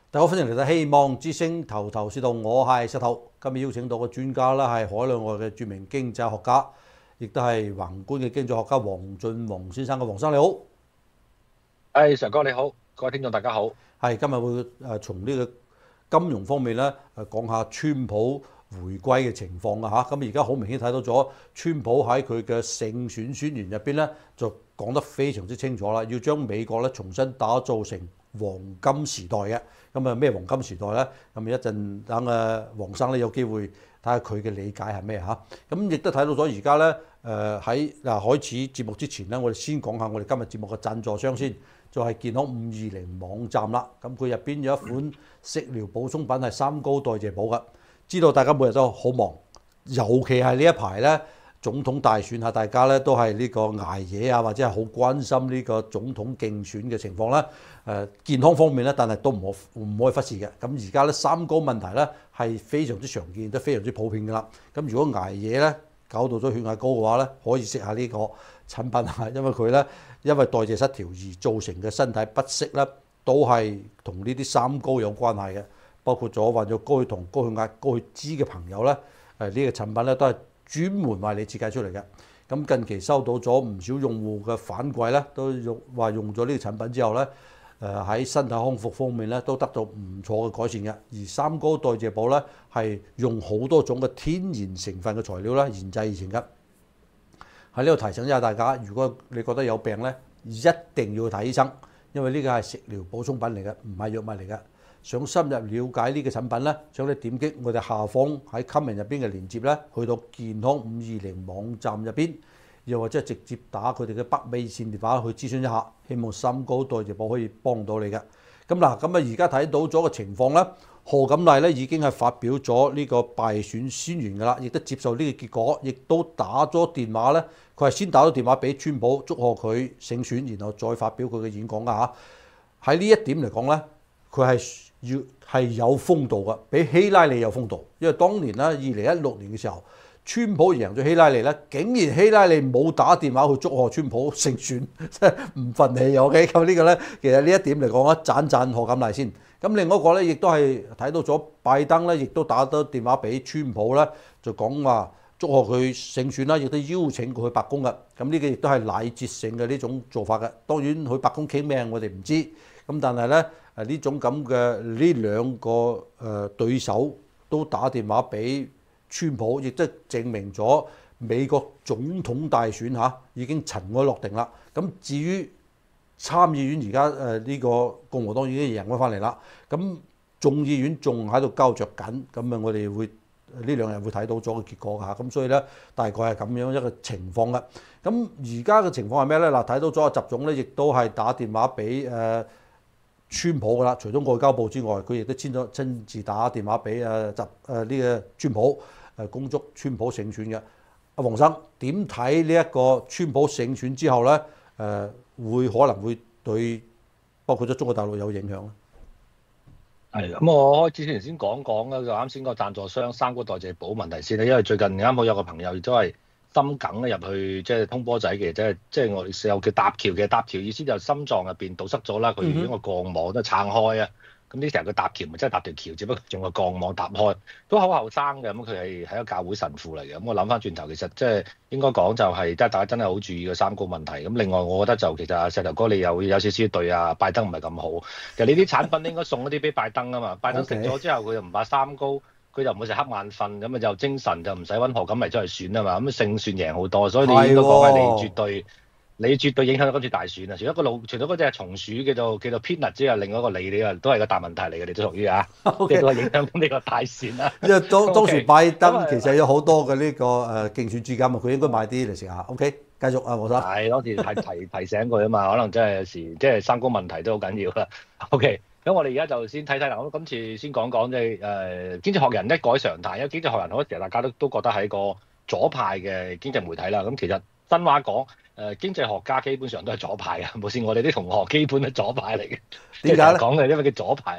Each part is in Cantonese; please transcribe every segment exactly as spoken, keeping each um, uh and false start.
大家好，歡迎嚟到希望之星頭頭是道，我係石頭。今日邀請到嘅專家咧係海內外嘅著名經濟學家，亦都係宏觀嘅經濟學家黃俊宏先生嘅。黃生你好， 誒，常哥你好，各位聽眾大家好。 係今日會誒從呢個金融方面咧誒講下川普回歸嘅情況啊嚇。咁而家好明顯睇到咗，川普喺佢嘅勝選宣言入邊咧就講得非常之清楚啦，要將美國咧重新打造成黃金時代嘅。咁啊咩黃金時代咧？咁一陣等誒黃生咧有機會睇下佢嘅理解係咩嚇。咁亦都睇到咗而家咧誒喺嗱開始節目之前咧，我哋先講下我哋今日節目嘅贊助商先，就係健康五二零網站啦。咁佢入邊有一款食療補充品係三高代謝補嘅。知道大家每日都好忙，尤其係呢一排咧。總統大選下，大家咧都係呢個捱夜啊，或者係好關心呢個總統競選嘅情況啦。誒、呃、健康方面咧，但係都唔可唔可以忽視嘅。咁而家咧三高問題咧係非常之常見，都非常之普遍㗎啦。咁如果捱夜咧搞到咗血壓高嘅話咧，可以食下呢個產品啊，因為佢咧因為代謝失調而造成嘅身體不適咧，都係同呢啲三高有關係嘅。包括咗患咗高血糖、高血壓、高血脂嘅朋友咧，誒、呃這個、呢個產品咧都係專門為你設計出嚟嘅。咁近期收到咗唔少用戶嘅反饋咧，都用話用咗呢個產品之後咧，誒、呃、喺身體康復方面咧都得到唔錯嘅改善嘅。而三高代謝補咧係用好多種嘅天然成分嘅材料咧研製而成嘅。喺呢度提醒一下大家，如果你覺得有病咧，一定要去睇醫生，因為呢個係食療補充品嚟嘅，唔係藥物嚟嘅。想深入了解呢個產品咧，想你點擊我哋下方喺 comment 入邊嘅連結咧，去到健康五二零網站入邊，又或者直接打佢哋嘅北美線電話去諮詢一下，希望三高代謝補可以幫到你嘅。咁嗱，咁啊而家睇到咗個情況咧，賀錦麗咧已經係發表咗呢個敗選宣言㗎啦，亦都接受呢個結果，亦都打咗電話咧，佢係先打咗電話俾川普祝賀佢勝選，然後再發表佢嘅演講㗎嚇。喺呢一點嚟講咧，佢係要係有風度嘅，比希拉里有風度。因為當年咧，二零一六年嘅時候，川普贏咗希拉里咧，竟然希拉里冇打電話去祝賀川普勝選，真係唔憤氣嘅。OK，咁呢個咧，其實呢一點嚟講咧，讚讚賀錦麗先。咁另外一個咧，亦都係睇到咗拜登咧，亦都打咗電話俾川普咧，就講話祝賀佢勝選啦，亦都邀請佢去白宮嘅。咁呢個亦都係禮節性嘅呢種做法嘅。當然去白宮傾咩，我哋唔知。咁但係咧。誒呢種咁嘅呢兩個誒、呃、對手都打電話俾川普，亦都證明咗美國總統大選嚇、啊、已經塵埃落定啦。咁至於參議院而家誒呢個共和黨已經贏咗翻嚟啦，咁眾議院仲喺度膠着緊，咁啊我哋會呢兩日會睇到咗個結果嚇。咁所以咧大概係咁樣一個情況嘅。咁而家嘅情況係咩咧？嗱，睇到咗阿習總咧，亦都係打電話俾誒。呃川普㗎啦，除咗外交部之外，佢亦都親咗親自打電話俾誒習誒呢個川普誒恭祝川普勝選嘅。阿黃生點睇呢一個川普勝選之後咧？誒、呃、會可能會對包括咗中國大陸有影響咧？ 係咁，我開始之前先講講啦，就啱先個贊助商三高代謝補問題先啦。因為最近啱好有個朋友亦都係心梗咧入去，即係通波仔嘅，即係即係我哋又叫搭橋嘅。搭橋意思就心臟入邊堵塞咗啦，佢用個鋼網都撐開啊。咁呢成日佢搭橋咪真係搭條橋，只不過用個鋼網搭開，都好後生嘅。咁佢係係一個教會神父嚟嘅。咁我諗翻轉頭，其實即係應該講就係、是，即係大家真係好注意個三高問題。咁另外，我覺得就其實阿石頭哥你又有少少對阿拜登唔係咁好。其實呢啲產品應該送一啲俾拜登啊嘛。拜登食咗之後，佢又唔怕三高。佢就唔會成黑眼瞓，咁啊就精神就唔使揾賀錦麗出嚟選啊嘛，咁勝算贏好多，所以你應該講係你絕對，你絕對影響到今次大選啊！除咗個老，除咗嗰隻松鼠叫做叫做 Peanut 之外，另外一個你你啊都係個大問題嚟嘅，你都屬於啊，即係都係影響到呢個大選啦。 因為當當時拜登其實有好多嘅呢個誒競選資金啊，佢應該買啲嚟食下。OK，繼續啊，黃生。 係當時係提提醒佢啊嘛，可能真係有時即係三高問題都好緊要啦。OK。咁我哋而家就先睇睇啦。我今次先講講即係誒經濟學人一改常態，因為經濟學人好多時候大家都都覺得係一個左派嘅經濟媒體啦。咁其實真話講，誒、呃、經濟學家基本上都係左派嘅，無線我哋啲同學基本都係左派嚟嘅。點解咧？講嘅因為佢左派，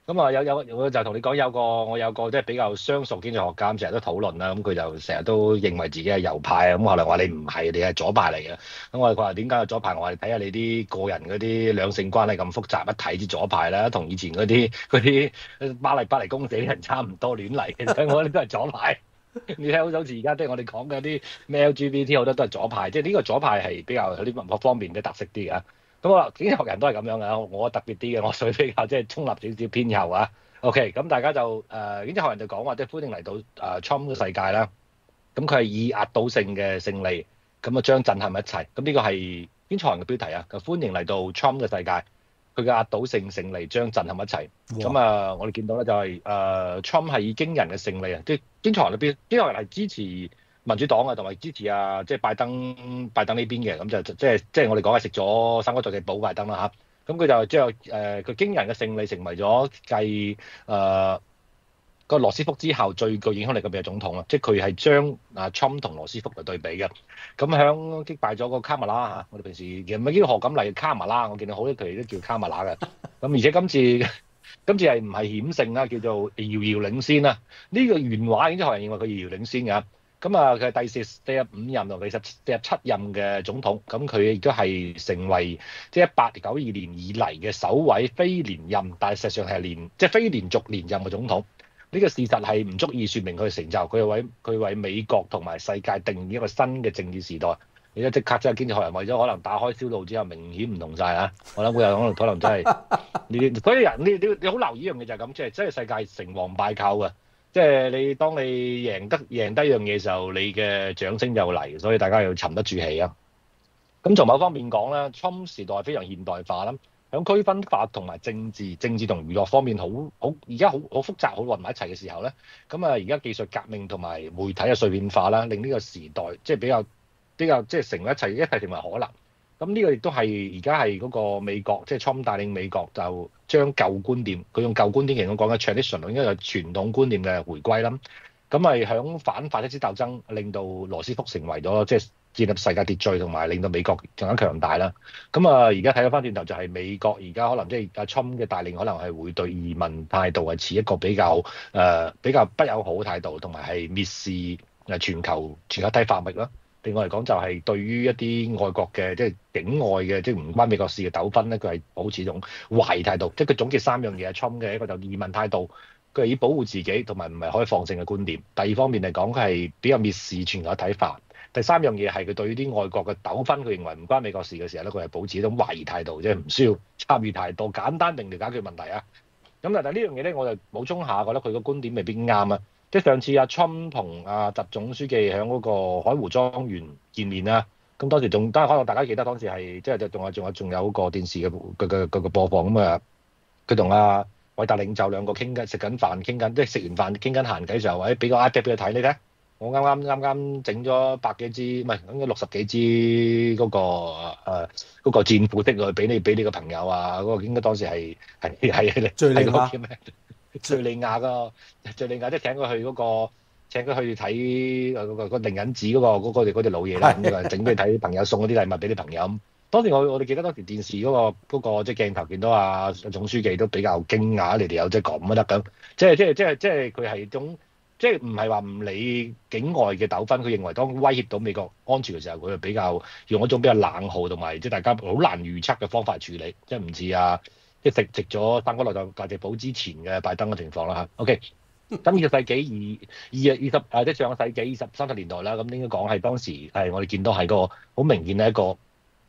咁啊有有我就同你講有個我有個即係比較相熟經濟學家，成日都討論啦。咁佢就成日都認為自己係右派啊。咁後來話你唔係，你係左派嚟嘅。咁我哋佢話點解係左派？我話你睇下你啲個人嗰啲兩性關係咁複雜，一睇知左派啦，同以前嗰啲嗰啲巴黎巴黎公社啲人差唔多亂嚟嘅。所以我哋都係左派。你睇好似而家即係我哋講嘅啲咩 L G B T 好多都係左派，即係呢個左派係比較有啲文化方面嘅特色啲嘅。咁我話經濟學人都係咁樣嘅，我特別啲嘅，我屬於比較即係中立少少偏右啊。OK，咁大家就誒、呃、經濟學人就講話即係歡迎嚟到誒 Trump 嘅世界啦。咁佢係以壓倒性嘅勝利，咁啊將震撼一切。咁呢個係經濟學人嘅標題啊，就歡迎嚟到 Trump 嘅世界，佢嘅壓倒性勝利將震撼一切。咁啊哇，我哋見到咧就係、是、誒、呃、Trump 係以驚人嘅勝利啊，即係經濟學人嘅標經濟學人係支持民主黨啊，同埋支持啊，即係拜登拜登呢邊嘅，咁就即係即係我哋講係食咗生果在地保拜登啦嚇。咁佢就將誒佢驚人嘅勝利成為咗繼誒個羅斯福之後最具影響力嘅美國總統啊！即係佢係將啊 Trump 同羅斯福嚟對比嘅。咁響擊敗咗個卡馬拉嚇，我哋平時其實唔係叫賀錦麗卡馬拉，我見到好多佢哋都叫卡馬拉嘅。咁而且今次今次係唔係險勝啦，叫做遙遙領先啦。呢、這個原話經濟學人認為佢遙遙領先㗎。咁啊，佢係第四四十五任同第十四十七任嘅總統，咁佢亦都係成為即係一八九二年以嚟嘅首位非連任，但係實際上係連即係非連續連任嘅總統。呢、這個事實係唔足以説明佢嘅成就，佢係為佢為美國同埋世界定義一個新嘅政治時代。你咧即刻即係經濟學人為咗可能打開銷路之後，明顯唔同晒啊！我諗會有可能可能真係呢啲，所以人你你你好留意一樣嘢就係咁，即係即係世界成王敗寇嘅。即係你當你贏得贏得一樣嘢嘅時候，你嘅掌聲就嚟，所以大家要沉得住氣啊！咁從某方面講咧，Trump 時代非常現代化啦，響區分法同埋政治、政治同娛樂方面好好而家好好複雜，好混埋一齊嘅時候咧，咁啊而家技術革命同埋媒體嘅碎片化啦，令呢個時代即係比較比較即係成為一切一切成為可能。咁呢個亦都係而家係嗰個美國，即係 Trump 帶領美國就將舊觀念，佢用舊觀點嚟講嘅 tradition，應該係傳統觀念嘅回歸啦。咁係響反法西斯鬥爭，令到羅斯福成為咗即係建立世界秩序，同埋令到美國更加強大啦。咁啊，而家睇翻轉頭就係美國而家可能即係阿 Trump 嘅帶領，可能係會對移民態度係持一個比較誒、呃、比較不友好嘅態度，同埋係蔑視誒全球全球體法域啦。另外嚟講就係對於一啲外國嘅即係境外嘅即係唔關美國事嘅糾紛咧，佢係保持一種懷疑態度。即係佢總結三樣嘢，Trump 嘅一個就移民態度，佢係以保護自己同埋唔係開放性嘅觀點。第二方面嚟講，佢係比較蔑視全球睇法。第三樣嘢係佢對於啲外國嘅糾紛，佢認為唔關美國事嘅時候咧，佢係保持一種懷疑態度，即係唔需要參與太多，簡單定嚟解決問題啊。咁但係呢樣嘢咧，我就補充下，覺得佢個觀點未必啱啊。即係上次阿 Trump 同阿習總書記喺嗰個海湖莊園見面啦，咁當時仲當然可能大家記得當時係即係仲有仲有仲有個電視嘅嘅嘅嘅播放咁啊，佢同阿偉大領袖兩個傾緊食緊飯傾緊，即係食完飯傾緊閒偈嘅時候，誒俾個 iPad 俾佢睇，你睇我啱啱啱啱整咗百幾支，唔係應該六十幾支嗰個誒嗰個戰斧的去俾你俾你個朋友啊，嗰個應該當時係係係係敍利亞叫咩？敍利亞個敍利亞即係請佢去嗰個請佢去睇嗰個個靈隱寺嗰個嗰個嗰隻老嘢啦，咁啊整俾你睇，朋友送嗰啲禮物俾啲朋友。當時我我哋記得當時電視嗰個嗰個即係鏡頭見到阿總書記都比較驚訝，你哋有即係咁都得咁，即係即係即係即係佢係種即係唔係話唔理境外嘅糾紛，佢認為當威脅到美國安全嘅時候，佢就比較用一種比較冷酷同埋即係大家好難預測嘅方法處理，即係唔似啊即係食食咗生果內就價值寶之前嘅拜登嘅情況啦嚇。OK。咁二十世紀二二二十啊，即係上個世紀二十三十年代啦，咁應該講係當時係我哋見到係個好明顯嘅一個。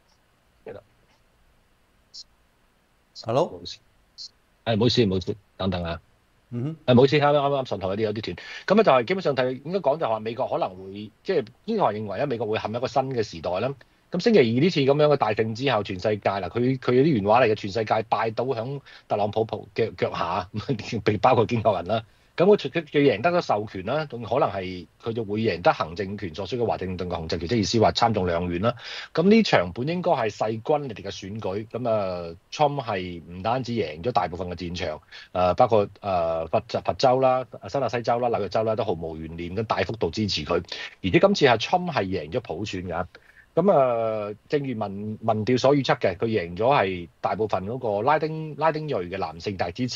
Hello， 係唔好意思，唔好意思，等等啊。 嗯係唔好意思，啱啱啱啱上台有啲有啲斷。咁咧就係基本上睇應該講就係話美國可能會即係經濟學認為咧，美國會陷入一個新嘅時代啦。咁星期二呢次咁樣嘅大勝之後，全世界嗱佢佢有啲原話嚟嘅，全世界拜倒響特朗普腳腳腳下，被包括經濟學人啦。咁佢佢佢贏得咗授權啦，仲可能係佢就會贏得行政權所需嘅華盛頓嘅控制權，即係意思話參眾兩院啦。咁呢場本應該係勢均力敵嘅選舉，咁啊 Trump 係唔單止贏咗大部分嘅戰場，誒包括誒佛佛州啦、新澤西州啦、紐約州啦，都毫無懸念咁大幅度支持佢。而且今次係 Trump 係贏咗普選㗎。咁啊，正如民民調所預測嘅，佢贏咗係大部分嗰個拉丁拉丁裔嘅男性大支持。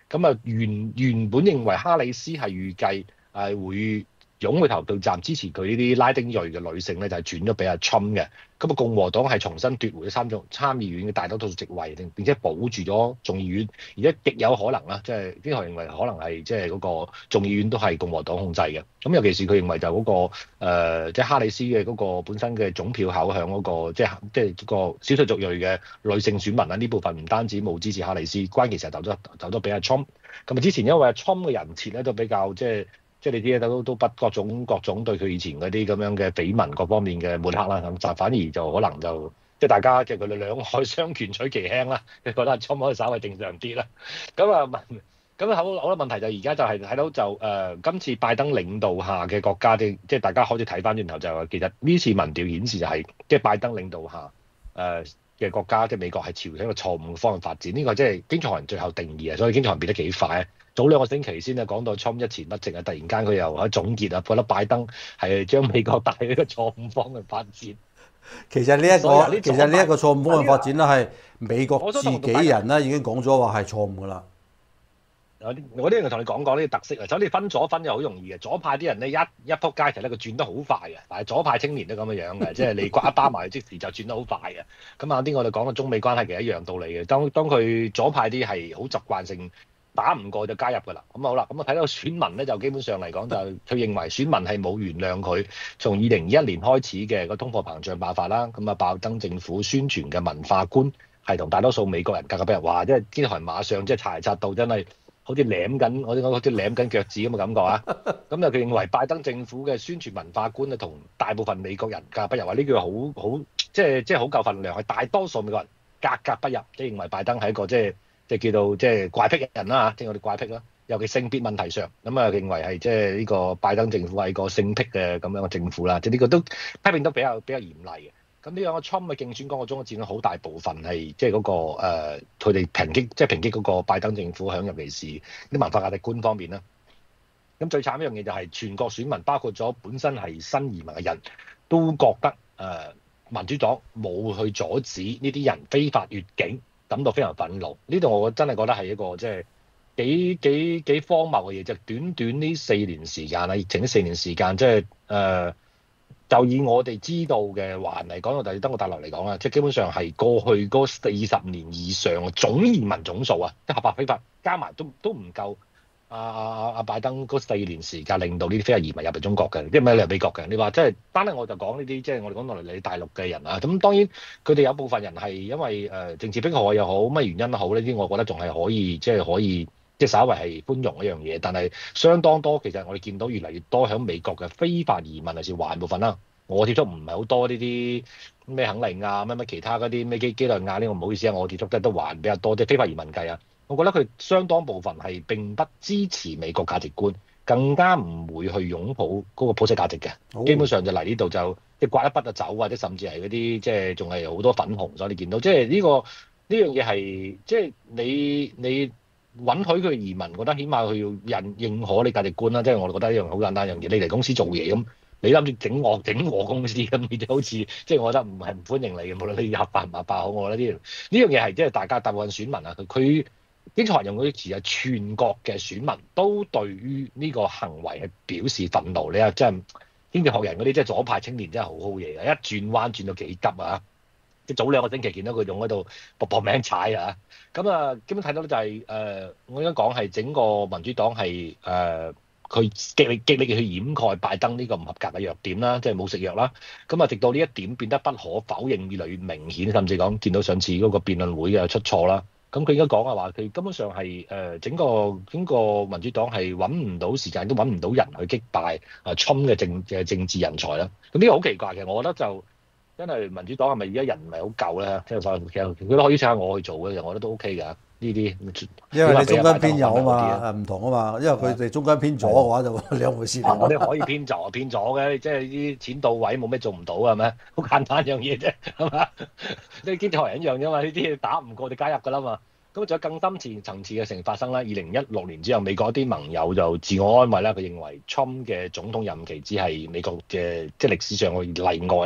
咁啊原原本認為哈里斯係預計係會湧去投票站支持佢呢啲拉丁裔嘅女性咧，就係、是、轉咗俾阿 Trump 嘅。咁啊共和黨係重新奪回咗參眾參議院嘅大多數席位，並並且保住咗眾議院，而且極有可能啦，即係經學認為可能係即係嗰個眾議院都係共和黨控制嘅。咁尤其是佢認為就嗰、那個即係、呃就是、哈里斯嘅嗰個本身嘅總票口向嗰、那個即係即係個少數族裔嘅女性選民啦，呢部分唔單止冇支持哈里斯，關鍵時候投咗投咗俾阿 Trump。咁啊之前因為阿 Trump 嘅人設咧都比較即係。即係你啲嘢都都不各種各種對佢以前嗰啲咁樣嘅緋聞各方面嘅抹黑啦，咁就反而就可能就即係大家即係佢哋兩害相權取其輕啦，你覺得阿 Trump 可以稍微正常啲啦。咁啊問，咁好好多問題就而家就係睇到就誒、呃、今次拜登領導下嘅國家啲，即係大家開始睇翻轉頭就係其實呢次民調顯示就係、是、即係拜登領導下誒嘅、呃、國家，即係美國係朝向一個錯誤嘅方向發展。呢、這個即係經濟學人最後定義啊，所以經濟學人變得幾快。早兩個星期先啊，講到 Trump 一前一夕啊，突然間佢又喺總結啊，覺得拜登係將美國帶去一個錯誤方向發展。 其實呢、這、一個其實呢一個錯誤方向發展咧，係美國自己人咧已經講咗話係錯誤㗎啦。 有啲我啲人同你講講呢個特色啊，就你分左分又好容易嘅，左派啲人咧一一撲街其實咧佢轉得好快嘅，但係左派青年都咁嘅樣嘅，即係你刮一巴埋即時就轉得好快嘅。咁啊啲我哋講嘅中美關係其實一樣道理嘅，當當佢左派啲係好習慣性。打唔過就加入㗎啦，咁好啦，咁我睇到選民咧就基本上嚟講就佢認為選民係冇原諒佢從二零二一年開始嘅個通貨膨脹爆發啦，咁啊拜登政府宣傳嘅文化觀係同大多數美國人格格不入，話即係經濟學人馬上即係查查到真係好似舐緊我啲好似舐緊腳趾咁嘅感覺啊，咁就佢認為拜登政府嘅宣傳文化觀啊同大部分美國人格格不入，話呢句好好即係即係好夠份量，係大多數美國人格格不入，即係認為拜登係一個即係。即係叫做即係怪癖人啦嚇，即係我哋怪癖啦。尤其性別問題上，咁啊認為係即係呢個拜登政府係個性癖嘅咁樣嘅政府啦。即係呢個都批評得比較比較嚴厲嘅。咁呢兩個 Trump 嘅競選講個中佔咗好大部分係即係嗰個佢哋抨擊，即係抨擊嗰個拜登政府響尤其是啲文化價值觀方面啦。咁最慘一樣嘢就係全國選民，包括咗本身係新移民嘅人都覺得誒、呃、民主黨冇去阻止呢啲人非法越境。感到非常憤怒，呢度我真係覺得係一個即係幾幾幾荒謬嘅嘢，就短短呢四年時間啊，疫情呢四年時間，即係誒，就以我哋知道嘅華人嚟講，我哋登過大陸嚟講啦，即係基本上係過去嗰四十年以上嘅總移民總數啊，即係合法非法加埋都都唔夠。阿阿阿拜登嗰四年時間令到呢啲非法移民入嚟中國嘅，即係唔係嚟美國嘅？你話即係單係我就講呢啲，即係我哋講落嚟你大陸嘅人啊。咁當然佢哋有部分人係因為誒政治迫害又好，乜原因都好，呢啲我覺得仲係可以，即係可以即係稍為係寬容一樣嘢。但係相當多，其實我哋見到越嚟越多喺美國嘅非法移民，尤其是華人部分啦。我接觸唔係好多呢啲咩肯尼亞、乜乜其他嗰啲咩基基內亞呢個唔好意思啊，我接觸得都華人比較多，即係非法移民計啊。我覺得佢相當部分係並不支持美國價值觀，更加唔會去擁抱嗰個普世價值嘅。 Oh. 基本上就嚟呢度就即係刮一筆就走，或者甚至係嗰啲即係仲係好多粉紅，所以你見到即係呢個呢樣嘢係即係你你允許佢移民，覺得起碼佢要認認可你價值觀啦。即係我哋覺得一樣好簡單一樣嘢，你嚟公司做嘢咁，你諗住整我整我公司咁，你就好似即係我覺得唔係唔歡迎你嘅，無論你合法唔合法好，我覺得呢樣呢樣嘢係即係大家大部分選民啊，佢佢。經濟學人用嗰啲詞係全國嘅選民都對於呢個行為係表示憤怒。你啊真係經濟學人嗰啲即係左派青年真係好好嘢啊！一轉彎轉到幾急啊！即係早兩個星期見到佢用喺度搏搏命踩啊！咁啊，基本睇到咧就係、是、誒、呃，我應該講係整個民主黨係誒佢極力極力去掩蓋拜登呢個唔合格嘅弱點啦，即係冇食藥啦。咁啊，直到呢一點變得不可否認，越嚟越明顯，甚至講見到上次嗰個辯論會嘅出錯啦。咁佢應該講嘅話，佢根本上係誒、呃、整個整個民主黨係揾唔到時間，都揾唔到人去擊敗啊 Trump 嘅政嘅政治人才啦。咁呢個好奇怪嘅，我覺得就真係民主黨係咪而家人唔係好夠咧？即係其實佢都可以請下我去做嘅，我覺得都 OK 㗎。呢啲因為你中間偏右啊嘛，唔同啊嘛。因為佢哋中間偏左嘅話就兩回事。 我哋可以偏左偏左嘅，即係啲錢到位冇咩做唔到係咪？好簡單一樣嘢啫，係嘛？你經濟學人一樣啫嘛，呢啲打唔過就加入㗎啦嘛。咁仲有更深層層次嘅事情發生啦。二零一六年之後，美國啲盟友就自我安慰啦，佢認為 Trump 嘅總統任期只係美國嘅即係歷史上嘅例外啦。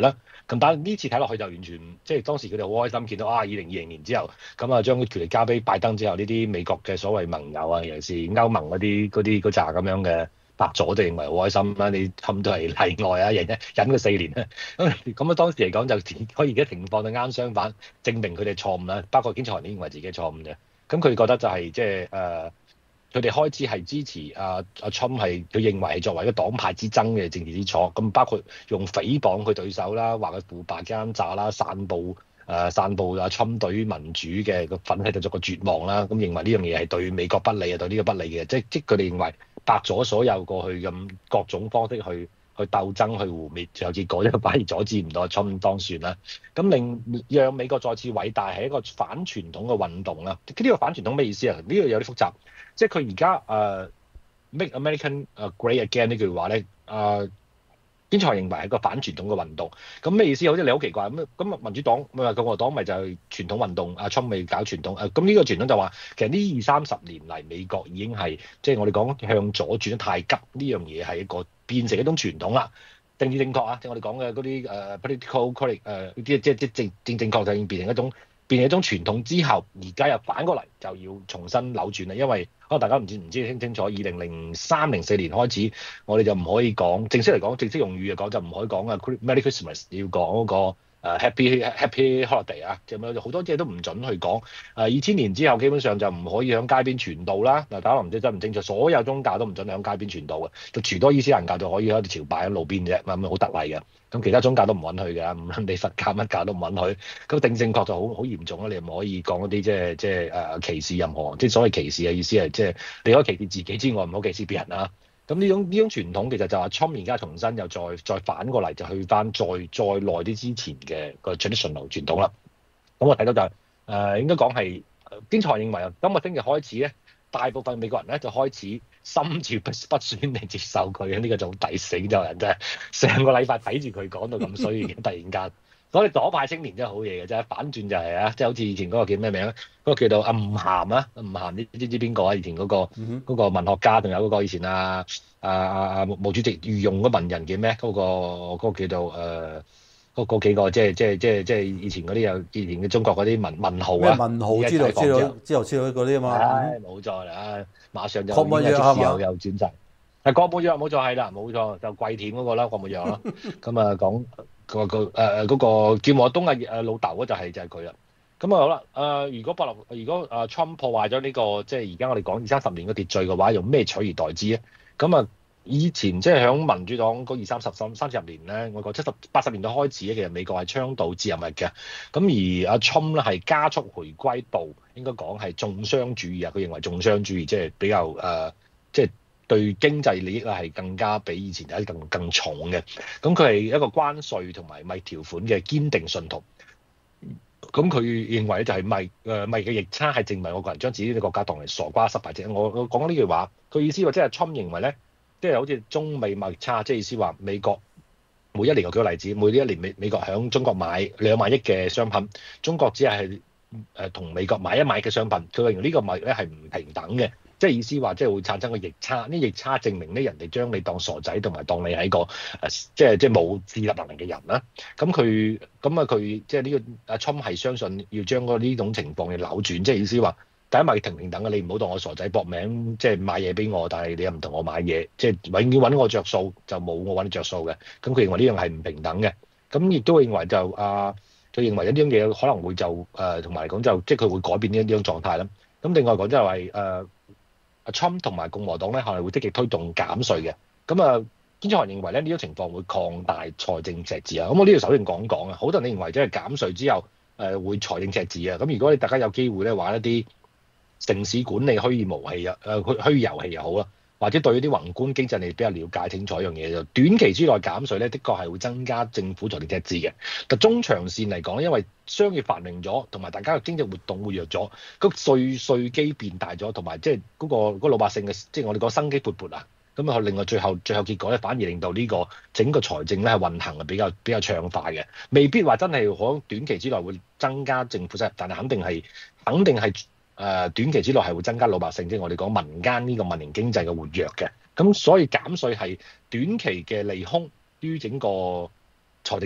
咁但係呢次睇落去就完全即係當時佢哋好開心，見到啊二零二零年之後，咁啊將個權力交俾拜登之後，呢啲美國嘅所謂盟友啊，尤其是歐盟嗰啲嗰啲嗰扎咁樣嘅白左就認為好開心啦，你冚到係例外啊，忍一忍佢四年啊，咁咁啊當時嚟講就可以而家情況就啱相反，證明佢哋錯誤啦，包括經濟學人都認為自己錯誤嘅，咁佢覺得就係即係誒。呃佢哋開始係支持阿阿 Trump 係佢認為係作為一個黨派之爭嘅政治基礎，咁包括用誹謗佢對手啦，話佢腐敗奸詐啦，散佈誒、呃、散佈阿 Trump 對於民主嘅個憤氣就作個絕望啦，咁認為呢樣嘢係對美國不利啊，對呢個不利嘅，即即佢哋認為白咗所有過去咁各種方式去去鬥爭去污蔑，最後結果咧反而阻止唔到阿 Trump 當選啦，咁令讓美國再次偉大係一個反傳統嘅運動啦。呢、這個反傳統咩意思啊？呢、這個有啲複雜。即係佢而家誒 Make American 誒 Great Again 呢句話咧，誒經濟學認為係一個反傳統嘅運動。咁咩意思？好似你好奇怪咁咁民主黨咪話共和黨咪就係傳統運動，阿 Trump 咪搞傳統誒。咁呢個傳統就話其實呢二三十年嚟美國已經係即係我哋講向左轉得太急，呢樣嘢係一個變成一種傳統啦。政治正確啊，即係我哋講嘅嗰啲誒 political correct 誒啲即係即係正正正確就已經變成一種。變成一種傳統之後，而家又反過嚟就要重新扭轉啦。因為可能大家唔知唔知清清楚，二零零三零四年開始，我哋就唔可以講正式嚟講，正式用語嚟講就唔可以講啊 Merry Christmas，要講嗰個 Happy Happy Holiday 啊，就有好多嘢都唔準去講。誒二千年之後，基本上就唔可以喺街邊傳道啦。嗱，大家唔知真唔清楚，所有宗教都唔準喺街邊傳道嘅，就除多伊斯蘭教就可以喺度朝拜喺路邊啫，咁好特例嘅。咁其他宗教都唔允許嘅，唔論你佛教乜教都唔允許。咁定正確就好好嚴重啦，你唔可以講嗰啲即係即係誒歧視任何，即係所謂歧視嘅意思係即係你可以歧視自己之外，唔好歧視別人啊。咁呢種呢種傳統其實就話 Trump 而家重新又再再反過嚟，就去翻再再耐啲之前嘅個 traditional 傳統啦。咁我睇到就係、是、誒、呃、應該講係經濟學認為啊，今個星期開始咧，大部分美國人咧就開始心照不不宣地接受佢，呢、這個就抵死咗人真係，成個禮拜睇住佢講到咁衰，突然間，所以左派青年真係好嘢嘅啫，反轉就係、是、啊，即係好似以前嗰個叫咩名咧，嗰、那個叫做暗鹹啊，暗鹹你知唔知邊個啊？以前嗰、那個嗰、嗯、哼個文學家，仲有嗰個以前啊啊啊啊毛主席御用嗰文人叫咩？嗰、那個嗰、那個叫做誒。呃嗰嗰幾個即係即係即係即係以前嗰啲有以前嘅中國嗰啲文文豪啊， 文豪之類之類之後之類嗰啲啊嘛， 唉冇錯啦，馬上就已經即時又又轉曬。係郭沫若冇錯係啦，冇錯就跪舔嗰個啦，郭沫若咯。咁啊講個個誒誒嗰個叫毛澤東啊誒老豆嗰就係就係佢啦。咁啊好啦誒，如果伯樂如果誒 Trump 破壞咗呢個即係而家我哋講二三十年嘅秩序嘅話，用咩取而代之咧？咁啊？以前即係響民主黨嗰二三十三三十年咧，我講七十八十年代開始咧，其實美國係倡導自由貿易嘅。咁而阿 Trump 咧係加速回歸到應該講係重商主義啊，佢認為重商主義即係比較誒，即、呃、係、就是、對經濟利益咧係更加比以前有啲更更重嘅。咁佢係一個關稅同埋貿易條款嘅堅定信徒。咁佢認為咧就係貿誒貿易嘅逆差係證明我個人將自己嘅國家當為傻瓜失敗者。我我講緊呢句話，佢意思話即係 Trump 認為咧。即係好似中美貿易差，即係意思話美國每一年我舉個例子，每一年美美國響中國買兩萬億嘅商品，中國只係誒同美國買一買嘅商品，佢認為呢個貿易咧係唔平等嘅，即係意思話即係會產生個逆差，呢逆差證明咧人哋將你當傻仔，同埋當你係一個誒即係即係冇自立能力嘅人啦。咁佢咁啊佢即係呢個阿 Trump 係相信要將嗰呢種情況嘅扭轉，即係意思話。第一，貿易平平等嘅，你唔好當我傻仔搏命，即係買嘢俾我，但係你又唔同我買嘢，即係永遠揾我着數，就冇我揾你着數嘅。咁佢認為呢樣係唔平等嘅。咁亦都認為就啊，佢認為有啲嘢可能會就誒，同埋嚟講就即係佢會改變呢呢種狀態啦。咁另外講即係話誒，阿 Trump 同埋共和黨咧係會積極推動減稅嘅。咁啊，經濟學人認為咧呢種情況會擴大財政赤字啊。咁我呢度首先講講啊，好多人認為即係減稅之後誒、呃、會財政赤字啊。咁如果你大家有機會咧玩一啲城市管理虛擬模器啊，誒虛虛擬遊戲又好啦，或者對啲宏觀經濟你比較了解清楚一樣嘢，就短期之內減稅咧，的確係會增加政府財政赤字嘅。但中長線嚟講，因為商業繁榮咗，同埋大家嘅經濟活動活躍咗，個稅稅基變大咗，同埋即係嗰個嗰個老百姓嘅，即係我哋講生機勃勃啊。咁啊，另外最後最後結果咧，反而令到呢個整個財政咧係運行係比較比較暢快嘅，未必話真係可短期之內會增加政府收入，但係肯定係肯定係。誒、呃、短期之內係會增加老百姓，即係我哋講民間呢個民營經濟嘅活躍嘅，咁所以減稅係短期嘅利空於整個財政收入，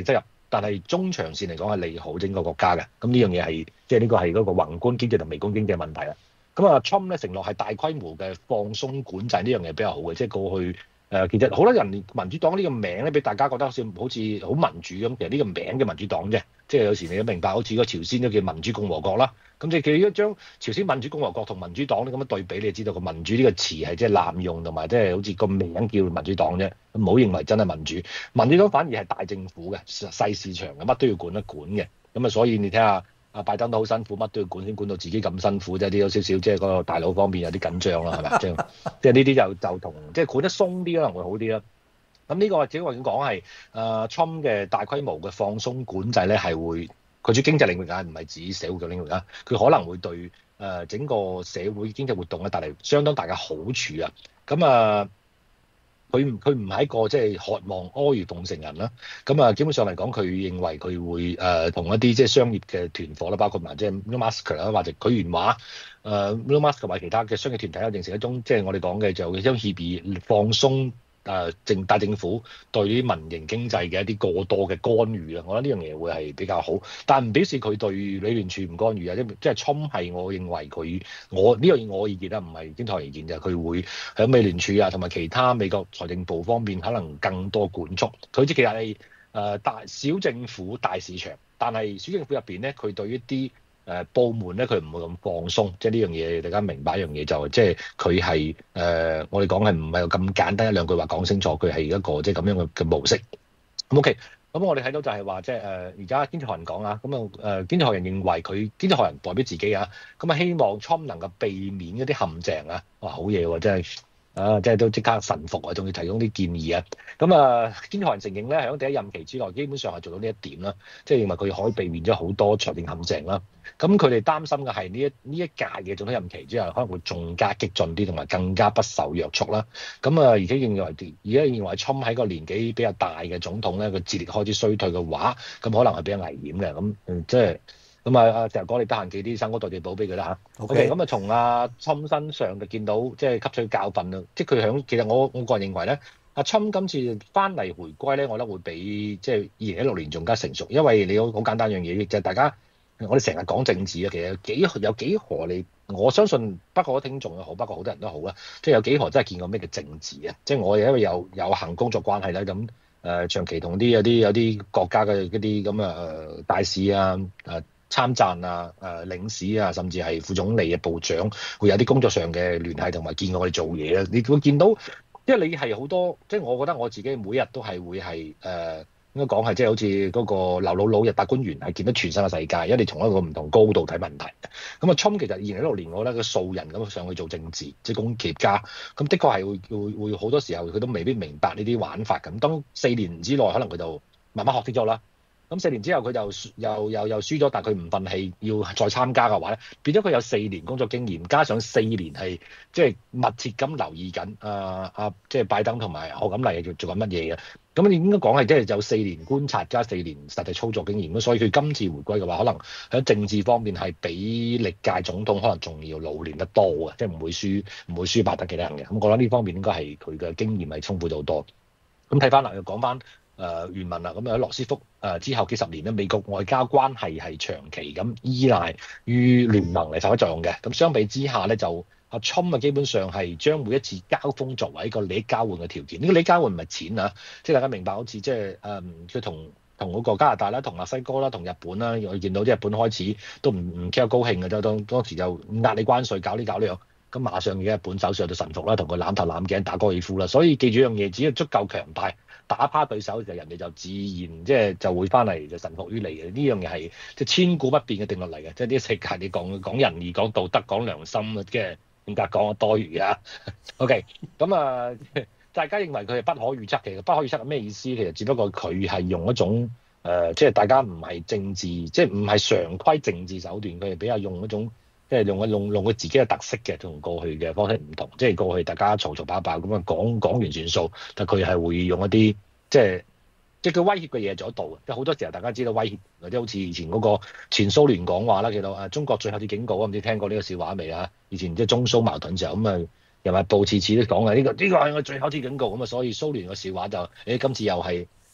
但係中長線嚟講係利好整個國家嘅。咁呢樣嘢係即係呢個係嗰個宏觀經濟同微觀經濟問題啦。咁啊，Trump 咧承諾係大規模嘅放鬆管制，呢樣嘢比較好嘅，即係過去。誒、呃，其實好多人民主黨呢個名咧，俾大家覺得好似好似好民主咁。其實呢個名嘅民主黨啫，即係有時你都明白，好似個朝鮮都叫民主共和國啦。咁即係佢一將朝鮮民主共和國同民主黨咧咁樣對比，你就知道個民主呢個詞係即係濫用，同埋即係好似個名叫民主黨啫，唔好認為真係民主。民主黨反而係大政府嘅細市場嘅，乜都要管一管嘅。咁啊，所以你睇下。阿拜登都好辛苦，乜都要管先管到自己咁辛苦啫，啲有少少即係個大佬方面有啲緊張啦，係咪？即係即係呢啲就就同即係管得鬆啲可能會好啲啦。咁呢個只不過講係誒 Trump 嘅大規模嘅放鬆管制咧，係會佢主經濟領域啊，唔係指社會嘅領域啊，佢可能會對誒、呃、整個社會經濟活動咧帶嚟相當大嘅好處啊。咁啊〜佢唔佢唔係一個即係渴望阿諛奉承人啦，咁啊基本上嚟講，佢認為佢會誒同、呃、一啲即係商業嘅團伙啦，包括埋即係 Elon Musk 啦，或者佢原話誒 Elon Musk 同埋其他嘅商業團體，有形成一種即係我哋講嘅就一種協議放鬆。誒政、呃、大政府對啲民營經濟嘅一啲過多嘅干預啦，我覺得呢樣嘢會係比較好，但唔表示佢對美聯儲唔干預啊，即係侵係我認為佢我呢樣我意見啦，唔係經濟學意見就係佢會喺美聯儲啊同埋其他美國財政部方面可能更多管束。佢即其實係誒大小政府大市場，但係小政府入邊咧，佢對一啲誒部門咧，佢唔會咁放鬆，即係呢樣嘢大家明白一樣嘢就係，即係佢係誒我哋講係唔係咁簡單一兩句話講清楚，佢係一個即係咁樣嘅嘅模式。咁 OK，咁我哋睇到就係話即係誒而家經濟學人講啊，咁啊誒經濟學人認為佢經濟學人代表自己啊，咁啊希望 Trump 能夠避免一啲陷阱啊，哇好嘢喎，真係啊即係都即刻臣服啊，仲要提供啲建議啊。咁啊，經濟學人承認咧，喺第一任期之內，基本上係做到呢一點啦，即係認為佢可以避免咗好多財政陷阱啦。咁佢哋擔心嘅係呢一呢一屆嘅總統任期之後，可能會仲加激進啲，同埋更加不受約束啦。咁啊，而且認為而家認為 Trump 喺個年紀比較大嘅總統咧，佢智力開始衰退嘅話，咁可能係比較危險嘅。咁嗯，即係咁啊，阿石哥，你得閒寄啲生哥代謝寶俾佢啦嚇。OK，咁啊，從阿 Trump 身上就見到即係吸取教訓啦。即係佢響其實我我個人認為咧。阿 Trump 今次翻嚟回歸咧，我覺得會比即係二零一六年仲加成熟，因為你好好簡單一樣嘢，就係大家我哋成日講政治啊，其實有幾有幾何你我相信，不過聽眾又好，不過好多人都好啦，即係有幾何真係見過咩叫政治啊？即係我因為有有幸工作關係啦，咁誒長期同啲有啲有啲國家嘅嗰啲咁啊誒大使啊誒參贊啊誒領事啊，甚至係副總理嘅部長，會有啲工作上嘅聯繫同埋見過我哋做嘢啦，你會見到。因為你係好多，即係我覺得我自己每日都係會係誒、呃，應該講係即係好似嗰個劉姥姥日達官員係見到全新嘅世界，因為你從一個唔同高度睇問題。咁啊，Trump 其實二零一六年我覺得佢素人咁上去做政治，即係公企業家，咁的確係會會會好多時候佢都未必明白呢啲玩法咁。當四年之內可能佢就慢慢學識咗啦。咁四年之後佢就又又又輸咗，但係佢唔憤氣，要再參加嘅話咧，變咗佢有四年工作經驗，加上四年係即係密切咁留意緊啊啊，即係拜登同埋賀錦麗做做緊乜嘢嘅。咁你應該講係即係有四年觀察加四年實際操作經驗，咁所以佢今次回歸嘅話，可能喺政治方面係比歷屆總統可能仲要老練得多嘅，即係唔會輸唔會輸白得幾多人嘅。咁我覺得呢方面應該係佢嘅經驗係豐富到多。咁睇翻嚟又講翻。誒、呃、原文啦，咁喺羅斯福誒、呃、之後幾十年咧，美國外交關係係長期咁依賴於聯盟嚟發揮作用嘅。咁相比之下咧，就阿 Trump 啊基本上係將每一次交鋒作為一個利益交換嘅條件。呢、這個利益交換唔係錢啊，即係大家明白，好似即係誒佢同同嗰個加拿大啦、同墨西哥啦、同日本啦，我見到啲日本開始都唔唔幾有高興嘅，就當當時就壓你關稅，搞呢搞呢樣，咁馬上而家日本首相就臣服啦，同佢攬頭攬頸打高爾夫啦。所以記住一樣嘢，只要足夠強大。打趴對手就人哋就自然即係就會翻嚟就臣服於你嘅。呢樣嘢係即係千古不變嘅定律嚟嘅，即係呢個世界你講講仁義、講道德、講良心啊，即係點解講得多餘啊 ？OK，咁啊，大家認為佢係不可預測嘅，不可預測係咩意思？其實只不過佢係用一種誒、呃，即係大家唔係政治，即係唔係常規政治手段，佢係比較用一種。即係用一用用佢自己嘅特色嘅，同過去嘅方式唔同。即係過去大家嘈嘈爆爆咁啊，講講完算數，但佢係會用一啲即係即係佢威脅嘅嘢做得到嘅。即係好多時候大家知道威脅，或者好似以前嗰個前蘇聯講話啦，其實啊中國最後次警告啊，唔知聽過呢個笑話未啊？以前即係中蘇矛盾時候咁啊，《人民日報》次次都講嘅呢個呢個係我最後次警告咁啊，所以蘇聯嘅笑話就誒今次又係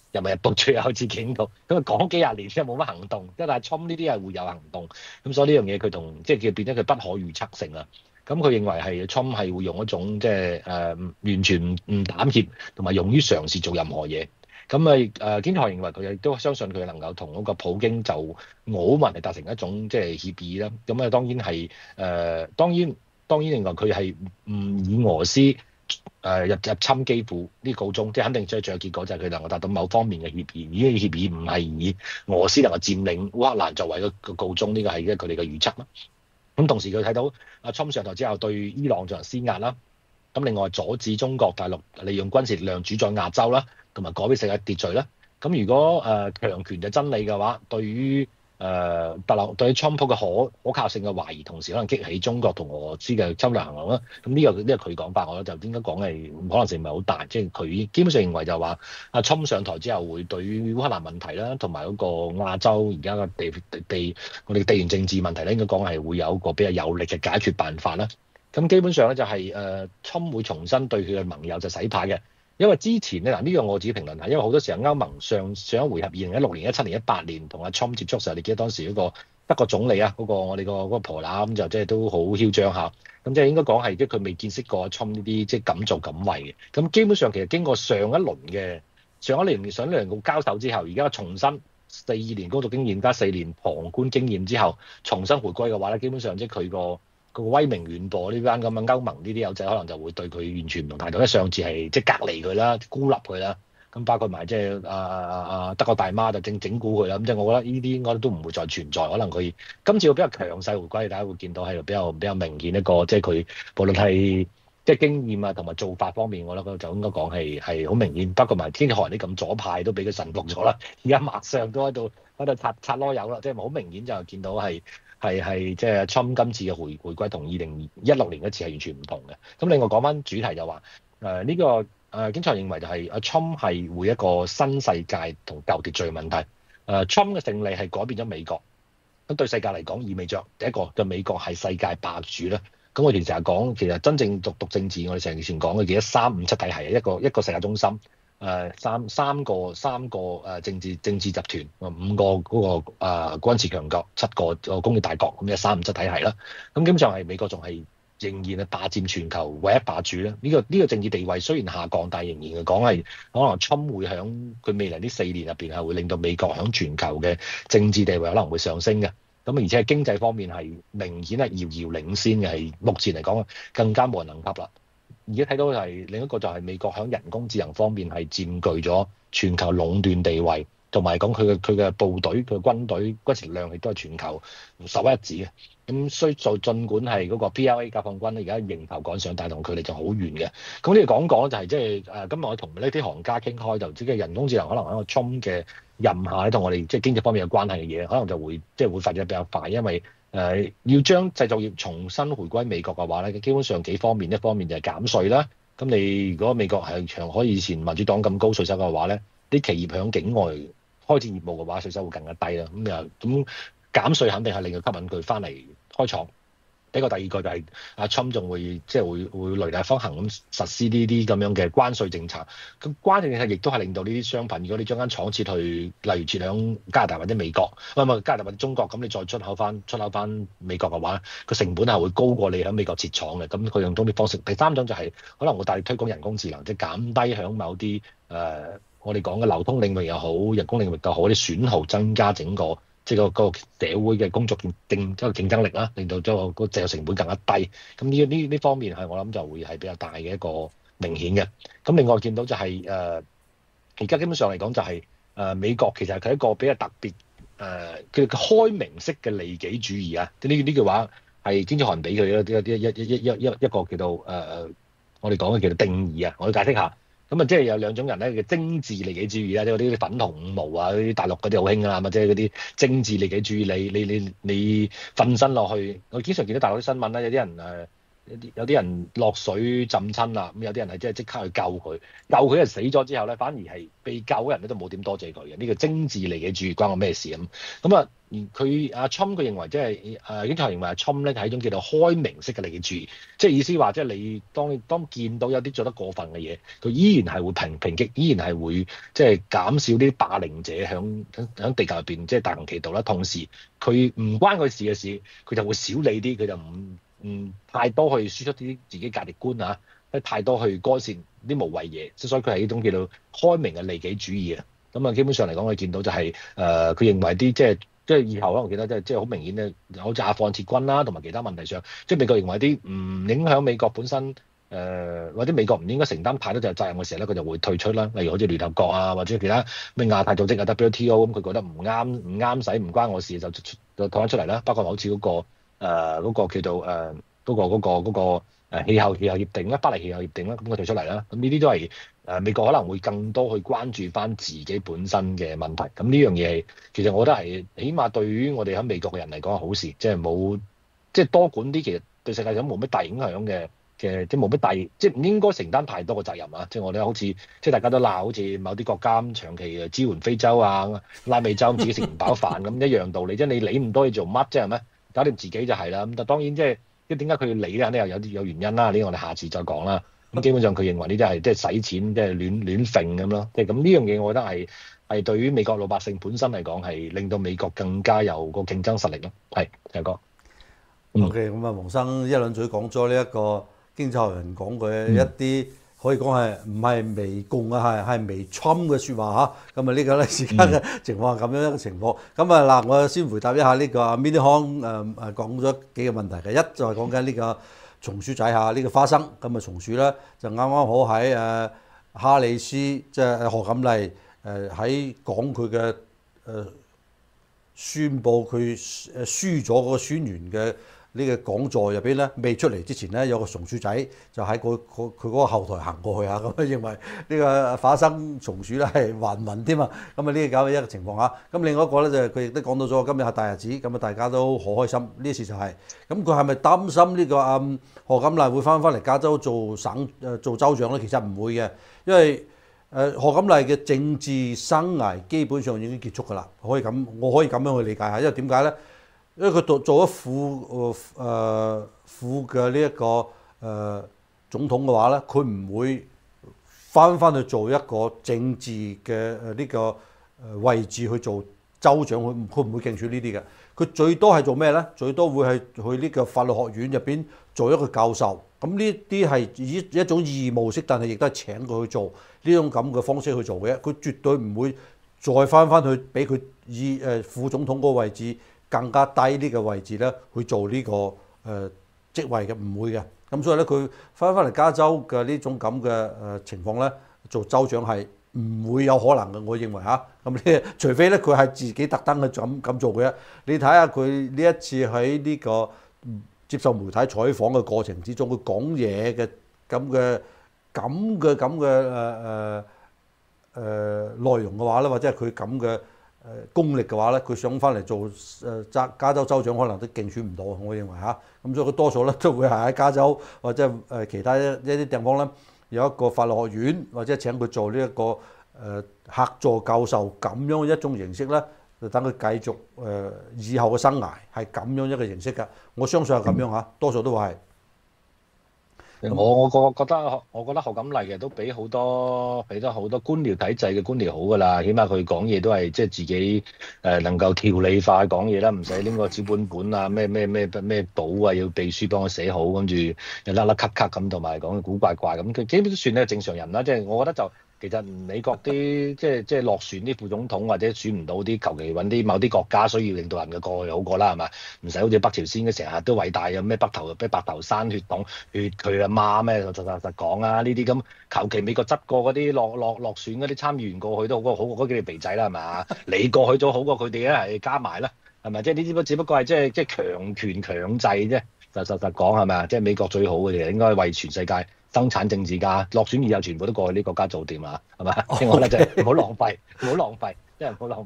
人民日報最後一次警告，咁啊講幾廿年之後冇乜行動，即係但係 Trump 呢啲係會有行動，咁所以呢樣嘢佢同即係叫變咗佢不可預測性啦。咁佢認為係 Trump 係會用一種即係誒完全唔唔膽怯，同埋勇於嘗試做任何嘢。咁啊誒經濟學認為佢亦都相信佢能夠同嗰個普京就俄烏問題達成一種即係協議啦。咁啊當然係誒、呃、當然當然認為佢係唔以俄羅斯誒入入侵基輔呢告終，即係肯定最最後結果就係佢能夠達到某方面嘅協議。呢個協議唔係以俄羅斯能夠佔領烏克蘭作為個告終，呢個係佢哋嘅預測啦。咁同時佢睇到阿 Trump 上台之後對伊朗進行施壓啦，咁另外阻止中國大陸利用軍事力量主宰亞洲啦，同埋改變世界秩序啦。咁如果誒、呃、強權就真理嘅話，對於誒、呃、特朗對於 Trump 嘅可可靠性嘅懷疑，同時可能激起中國同俄羅斯嘅侵略行動啦。咁呢、這個呢、這個佢講法，我覺得就應該講係可能性唔係好大，即係佢基本上認為就話阿 Trump 上台之後會對於烏克蘭問題啦，同埋嗰個亞洲而家嘅地地地我哋地緣政治問題咧，應該講係會有一個比較有力嘅解決辦法啦。咁基本上咧就係誒 Trump 會重新對佢嘅盟友就洗牌嘅。因為之前咧嗱，呢個我自己評論下，因為好多時候歐盟上上一回合二零一六年、一七年、一八年同阿 Trump 接觸時候，你記得當時嗰個德國總理啊，嗰、嗰個我哋個嗰個婆乸咁就即係都好囂張下，咁即係應該講係即係佢未見識過阿 Trump 呢啲即係敢做敢為嘅。咁基本上其實經過上一輪嘅上一年上一輪嘅交手之後，而家重新四年工作經驗加四年旁觀經驗之後，重新回歸嘅話咧，基本上即係佢個。個威名遠播呢班咁嘅歐盟呢啲友仔，可能就會對佢完全唔同態度。因為上次係即係隔離佢啦，孤立佢啦，咁包括埋即係啊啊啊德國大媽就正整蠱佢啦。咁即係我覺得呢啲應該都唔會再存在。可能佢今次會比較強勢回歸，大家會見到係比較比較明顯一個，即係佢無論係即係經驗啊同埋做法方面，我覺得就應該講係係好明顯。包括埋經濟學人啲咁左派都俾佢臣服咗啦。而家馬上都喺度喺度擦擦囉柚啦，即係好明顯就見到係。係係即係 Trump 今次嘅回回歸同二零一六年嗰次係完全唔同嘅。咁另外講翻主題就話誒呢個誒、呃、經濟學認為就係阿 Trump 係會一個新世界同舊秩序嘅問題。誒、呃、Trump 嘅勝利係改變咗美國，咁對世界嚟講意味着第一個就美國係世界霸主啦。咁我哋成日講其實真正讀讀政治，我哋成日前講嘅幾多三五七體系，一個一個世界中心。誒、呃、三三個三個誒政治政治集團，五個嗰、那個誒、呃、軍事強國，七個個工業大國，咁嘅三五七體系啦。咁基本上係美國仲係仍然係霸佔全球唯一霸主咧。呢、這個呢、這個政治地位雖然下降，但係仍然講係可能 Trump 會響佢未來呢四年入邊係會令到美國響全球嘅政治地位可能會上升嘅。咁而且係經濟方面係明顯係遙遙領先嘅，係目前嚟講更加無人能及啦。而家睇到係另一個就係美國喺人工智能方面係佔據咗全球壟斷地位，同埋講佢嘅佢嘅部隊佢嘅軍隊軍事力量亦都係全球首屈一指嘅。咁雖就儘管係嗰個 P L A 解放軍咧，而家迎頭趕上，但係同佢哋就好遠嘅。咁呢個講講就係即係誒，今日我同呢啲行家傾開就即係人工智能可能喺個 Trump 嘅任下咧，同我哋即係經濟方面有關係嘅嘢，可能就會即係、就是、會發展得比較快，因為。誒、呃、要將製造業重新回歸美國嘅話咧，基本上幾方面，一方面就係減稅啦。咁你如果美國係長開以前民主黨咁高稅收嘅話咧，啲企業響境外開展業務嘅話，稅收會更加低啦。咁又咁減稅肯定係令佢吸引佢翻嚟開廠。呢個第二個就係阿 Trump 仲會即係會會雷厲風行咁實施呢啲咁樣嘅關稅政策。咁關稅政策亦都係令到呢啲商品，如果你將間廠設去，例如設響加拿大或者美國，唔係加拿大或者中國，咁你再出口翻出口翻美國嘅話，個成本係會高過你喺美國設廠嘅。咁佢用多啲方式。第三種就係可能會大力推廣人工智能，即係減低響某啲誒、呃、我哋講嘅流通領域又好，人工領域又好啲損耗，增加整個。即係個個社會嘅工作競競即係競爭力啦，令到咗個製造成本更加低。咁呢呢呢方面係我諗就會係比較大嘅一個明顯嘅。咁另外見到就係誒而家基本上嚟講就係、是、誒、呃、美國其實係一個比較特別誒佢嘅開明式嘅利己主義啊。呢呢句話係經濟學人俾佢一一一一一一一個叫做誒、呃、我哋講嘅叫做定義啊。我要解釋下。咁啊，即係有兩種人咧，叫精緻利己主義啦，即係嗰啲粉紅五毛啊，嗰啲大陸嗰啲好興啊，或者嗰啲精緻利己主義，你你你你瞓身落去，我經常見到大陸啲新聞啦，有啲人誒有啲有啲人落水浸親啦，咁有啲人係即係即刻去救佢，救佢人死咗之後咧，反而係被救嘅人咧都冇點多謝佢嘅，呢個精緻利己主義關我咩事咁？咁啊，佢阿 Trump 佢認為即係誒經濟學認為阿 Trump 咧係一種叫做開明式嘅利己主義，即係意思話即係你當當見到有啲做得過分嘅嘢，佢依然係會抨抨擊，依然係會即係減少啲霸凌者響響地球入邊即係大行其道啦。同時佢唔關佢事嘅事，佢就會少理啲，佢就唔。唔太多去輸出啲自己價值觀啊，太多去干涉啲無謂嘢，所以佢係呢種叫做開明嘅利己主義啊。咁啊，基本上嚟講，我見到就係、是、誒，佢、呃、認為啲即係即係以後可能見到即係即係好明顯咧，好似阿富汗撤軍啦，同埋其他問題上，即係美國認為啲唔影響美國本身誒、呃，或者美國唔應該承擔太多就責任嘅時候咧，佢就會退出啦。例如好似聯合國啊，或者其他咩亞太組織啊 W T O 咁，佢覺得唔啱唔啱使唔關我事就就退翻出嚟啦。包括好似嗰、那個。誒嗰、呃那個叫做誒嗰、呃那個嗰、那個嗰、那個誒氣候氣候協定啦，巴黎氣候協定啦，咁佢退出嚟啦。咁呢啲都係誒、呃、美國可能會更多去關注翻自己本身嘅問題。咁呢樣嘢其實我覺得係起碼對於我哋喺美國嘅人嚟講係好事，即係冇即係多管啲，其實對世界上冇乜大影響嘅嘅，即係冇乜大，即係唔應該承擔太多嘅責任啊！即係我哋好似即係大家都鬧，好似某啲國家咁長期支援非洲啊、拉美洲自己食唔飽飯咁一樣道理，即係你理咁多嘢做乜啫係咩？搞掂自己就係啦，咁但當然即係即係點解佢要理咧？肯定又有啲有原因啦。呢個我哋下次再講啦。咁基本上佢認為呢啲係即係使錢，即係亂亂揈咁咯。即係咁呢樣嘢，我覺得係係對於美國老百姓本身嚟講係令到美國更加有個競爭實力咯。係，大哥。 OK，咁啊，黃生一輪嘴講咗呢一個經濟學人講嘅一啲。嗯可以講係唔係微共啊，係係微侵嘅説話嚇。咁啊呢個咧時間嘅情況係咁樣一個情況。咁啊嗱，我先回答一下呢個 Mini Hong 誒誒講咗幾個問題嘅。一就係講緊呢個松鼠仔嚇，呢個花生。咁啊松鼠咧就啱啱好喺誒哈里斯即係賀錦麗誒喺講佢嘅誒宣佈佢誒輸咗嗰個宣言嘅。呢個講座入邊咧，未出嚟之前咧，有個松鼠仔就喺佢佢佢嗰個後台行過去嚇，咁啊認為呢個花生松鼠咧係還魂添啊，咁啊呢個咁嘅一個情況嚇。咁另外一個咧就係佢亦都講到咗今日係大日子，咁啊大家都好開心。呢事就係、是，咁佢係咪擔心呢、這個啊賀錦麗會翻返嚟加州做省誒做州長咧？其實唔會嘅，因為誒賀錦麗嘅政治生涯基本上已經結束㗎啦。可以咁，我可以咁樣去理解下，因為點解咧？因為佢做做咗副誒誒副嘅呢一個誒、呃、總統嘅話咧，佢唔會翻翻去做一個政治嘅誒呢個誒位置去做州長，佢佢唔會競選呢啲嘅。佢最多係做咩咧？最多會係去呢個法律學院入邊做一個教授。咁呢啲係以一種義務式，但係亦都係請佢去做呢種咁嘅方式去做嘅。佢絕對唔會再翻翻去俾佢以誒副總統嗰個位置。更加低呢個位置咧，去做呢、這個誒、呃、職位嘅，唔會嘅。咁所以咧，佢翻返嚟加州嘅呢種咁嘅誒情況咧，做州長係唔會有可能嘅。我認為嚇，咁、啊、呢除非咧佢係自己特登去咁咁做嘅。你睇下佢呢一次喺呢個接受媒體採訪嘅過程之中，佢講嘢嘅咁嘅咁嘅咁嘅誒誒誒內容嘅話咧，或者係佢咁嘅。誒功力嘅話咧，佢想翻嚟做誒加加州州長，可能都競選唔到。我認為嚇，咁所以佢多數咧都會係喺加州或者誒其他一一啲地方咧，有一個法律學院或者請佢做呢一個誒客座教授咁樣一種形式咧，就等佢繼續誒以後嘅生涯係咁樣一個形式㗎。我相信係咁樣嚇，多數都會係。 我我個覺得，我覺得賀錦麗嘅都比好多，俾得好多官僚體制嘅官僚好㗎啦。起碼佢講嘢都係即係自己誒、呃、能夠條理化講嘢啦，唔使拎個小本本啊，咩咩咩咩簿啊，要秘書幫佢寫好，跟住又甩甩咳咳咁，同埋講古怪怪咁。佢基本都算係正常人啦。即係我覺得就。其實美國啲即係即係落選啲副總統或者選唔到啲，求其揾啲某啲國家需要領導人嘅過去好過啦，係嘛？唔使好似北朝鮮嘅成日都偉大嘅咩北頭咩白頭山血統血佢阿媽咩，實實實講啊！呢啲咁求其美國執過嗰啲落落落選嗰啲參議員過去都好過好過嗰幾條肥仔啦，係嘛？你過去咗好過佢哋咧，係加埋啦，係咪？即係呢啲只不過係即係即係強權強制啫，實實實講係咪啊？即係美國最好嘅嘢應該為全世界。生產政治家落選以後全部都過去呢個國家做掂啦，係嘛？我覺得就係唔好浪費，唔好浪費，真係唔好浪費。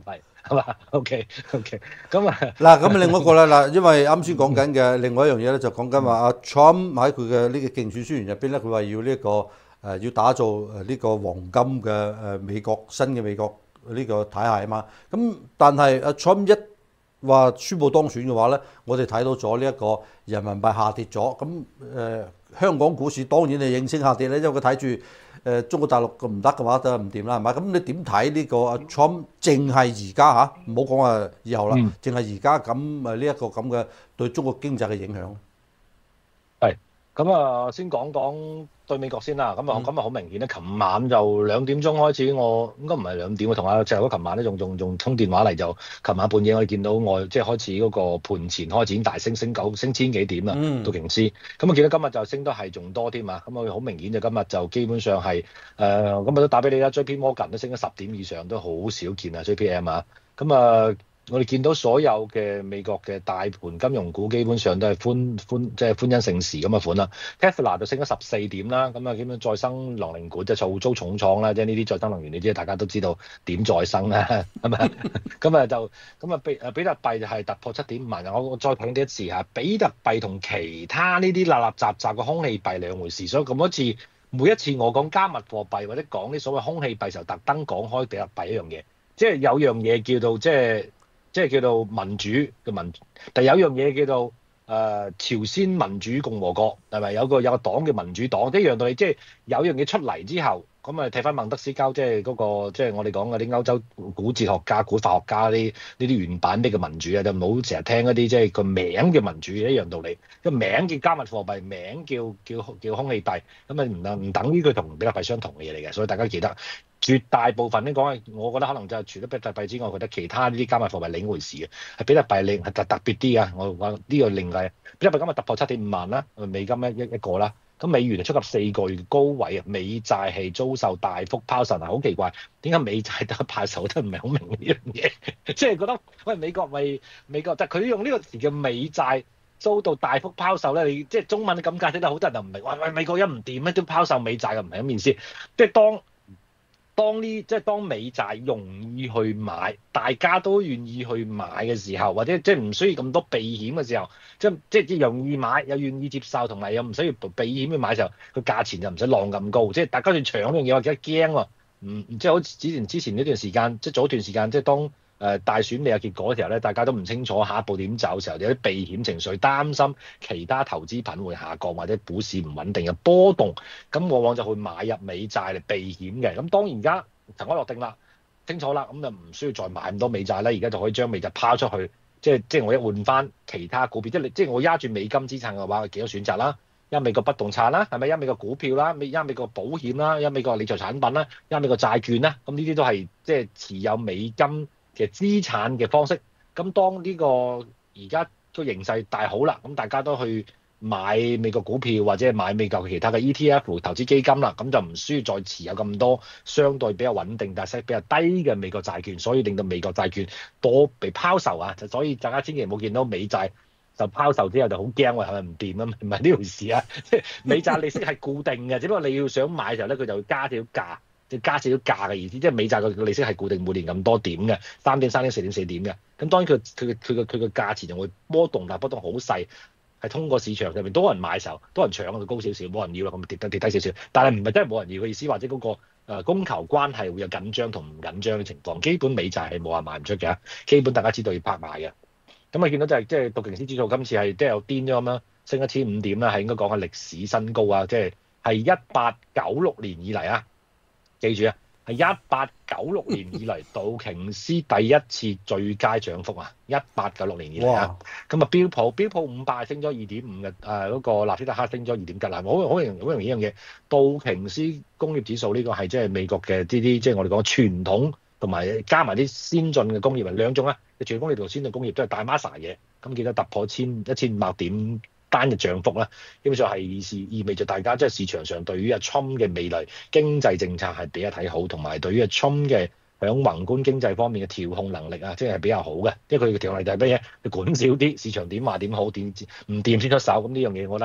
係嘛？OK OK，咁啊嗱，咁另外一個咧嗱，因為啱先講緊嘅另外一樣嘢咧，就講緊話阿 Trump 喺佢嘅呢個競選宣言入邊咧，佢話要呢、這個誒、呃、要打造誒呢個黃金嘅誒、呃、美國新嘅美國呢個體系啊嘛。咁但係阿 Trump 一話宣布當選嘅話咧，我哋睇到咗呢一個人民幣下跌咗。咁誒、呃、香港股市當然係應聲下跌咧，因為佢睇住。誒中國大陸個唔得嘅話就唔掂啦，係咪？咁你點睇呢個阿 Trump？淨係而家嚇，唔好講話以後啦，淨係而家咁誒呢一個咁嘅對中國經濟嘅影響。 係，咁啊先講講對美國先啦。咁啊咁啊好明顯咧，琴晚就兩點鐘開始，我應該唔係兩點，我同阿石哥琴晚咧仲仲仲通電話嚟，就琴晚半夜我哋見到外即係開始嗰個盤前開始已經大升，升九升千幾點啦，道瓊斯。咁我見到今日就升得係仲多添啊。咁啊好明顯就今日就基本上係誒，咁啊都打俾你啦 ，J P Morgan 都升咗十點以上，都好少見啊 J P M 啊。咁啊。我哋見到所有嘅美國嘅大盤金融股基本上都係歡歡即係歡欣盛時咁嘅款啦。Tesla 就升咗十四點啦，咁啊基本再生能源股即係造遭重創啦，即係呢啲再生能源你知大家都知道點再生啦，係咪？咁啊就咁啊比誒比特幣就係突破七點五萬，我我再講多一次嚇，比特幣同其他呢啲立立雜雜嘅空氣幣兩回事，所以咁多次每一次我講加密貨幣或者講啲所謂空氣幣時候，特登講開比特幣一樣嘢，即係有樣嘢叫做即係。即係叫做民主嘅民，但有樣嘢叫做誒、呃、朝鮮民主共和國，係咪有個有個黨嘅民主黨？一樣道理，即係有樣嘢出嚟之後，咁啊睇翻孟德斯鳩，即係嗰、那個即係我哋講嗰啲歐洲古哲學家、古法學家啲呢啲原版咩嘅民主啊，就唔好成日聽一啲即係個名嘅民主一樣道理。個名叫加密貨幣，名叫叫叫空氣幣，咁啊唔等唔等於佢同比特幣相同嘅嘢嚟嘅，所以大家記得。絕大部分咧講係，我覺得可能就係除咗比特幣之外，我覺得其他呢啲加密貨幣另一回事嘅，係比特幣另係特特別啲啊！我話呢個另外，比特幣今日突破七點五萬啦，美金一一一個啦，咁美元就觸及四個月高位啊，美債係遭受大幅拋售啊，好奇怪，點解美債得拋售都唔係好明呢樣嘢？即係覺得喂美國咪美國，但係佢用呢個詞叫美債遭到大幅拋售咧，你即係中文咁解釋得好多人就唔明，喂喂美國一唔掂咧都拋售美債嘅，唔係咁意思，即係當。當呢即係當美債容易去買，大家都願意去買嘅時候，或者即係唔需要咁多避險嘅時候，即係即係容易買又願意接受，同埋又唔需要避險去買嘅時候，個價錢就唔使浪咁高。即係大家去搶呢樣嘢，或者驚喎，唔即係好似之前之前呢段時間，即係早段時間，即係當。誒大選未有結果嘅時候咧，大家都唔清楚下一步點走嘅時候，有啲避險情緒，擔心其他投資品會下降或者股市唔穩定嘅波動，咁往往就會買入美債嚟避險嘅。咁當然而家塵埃落定啦，清楚啦，咁就唔需要再買咁多美債啦。而家就可以將美債拋出去，即係即係我一換翻其他股票，即係即係我揸住美金資產嘅話，幾多選擇啦？一美國不動產啦，係咪？一美國股票啦，一美國保險啦，一美國理財產品啦，一美國債券啦，咁呢啲都係即係持有美金嘅資產嘅方式，咁當呢個而家個形勢大好啦，咁大家都去買美國股票或者係買美國其他嘅 E T F 投資基金啦，咁就唔需要再持有咁多相對比較穩定但係比較低嘅美國債券，所以令到美國債券多被拋售啊，就所以大家千祈唔好見到美債就拋售之後就好驚喎，係咪唔掂啊？唔係呢回事啊，即係美債利息係固定嘅，只不過你要想買嘅時候咧，佢就會加少價。即係加少咗價嘅意思，即係美債個利息係固定每年咁多點嘅，三點三點四點四點嘅。咁當然佢佢嘅佢嘅佢嘅價錢就會波動，但係波動好細，係通過市場上面多人買嘅時候，多人搶佢高少少，冇人要啦，咁咪跌得跌低少少。但係唔係真係冇人要嘅意思，或者嗰個誒供求關係會有緊張同唔緊張嘅情況。基本美債係冇人賣唔出嘅，基本大家知道要拍賣嘅。咁啊見到就係即係道瓊斯指數今次係即係有癲咗咁樣升一千五點啦，係應該講係歷史新高啊！即係係一八九六年以嚟啊！記住啊，係一八九六年以嚟道瓊斯第一次最佳漲幅啊！一八九六年以嚟啊，咁啊標普標普五百升咗二點五嘅，誒嗰個納斯達克升咗二點吉啦，好好容好容易一樣嘢。道瓊斯工業指數呢個係即係美國嘅呢啲即係我哋講傳統同埋加埋啲先進嘅工業啊，兩種啊，傳統工業同先進工業都係大 massa 嘢，咁記得突破千一千五百點。單嘅漲幅咧，基本上係意思意味著大家即係市場上對於阿 Trump 嘅未來經濟政策係比較睇好，同埋對於阿 Trump 嘅響宏觀經濟方面嘅調控能力啊，即係比較好嘅。因為佢嘅調控能力就係乜嘢？你管少啲，市場點話點好，點唔掂先出手。咁呢樣嘢我覺得係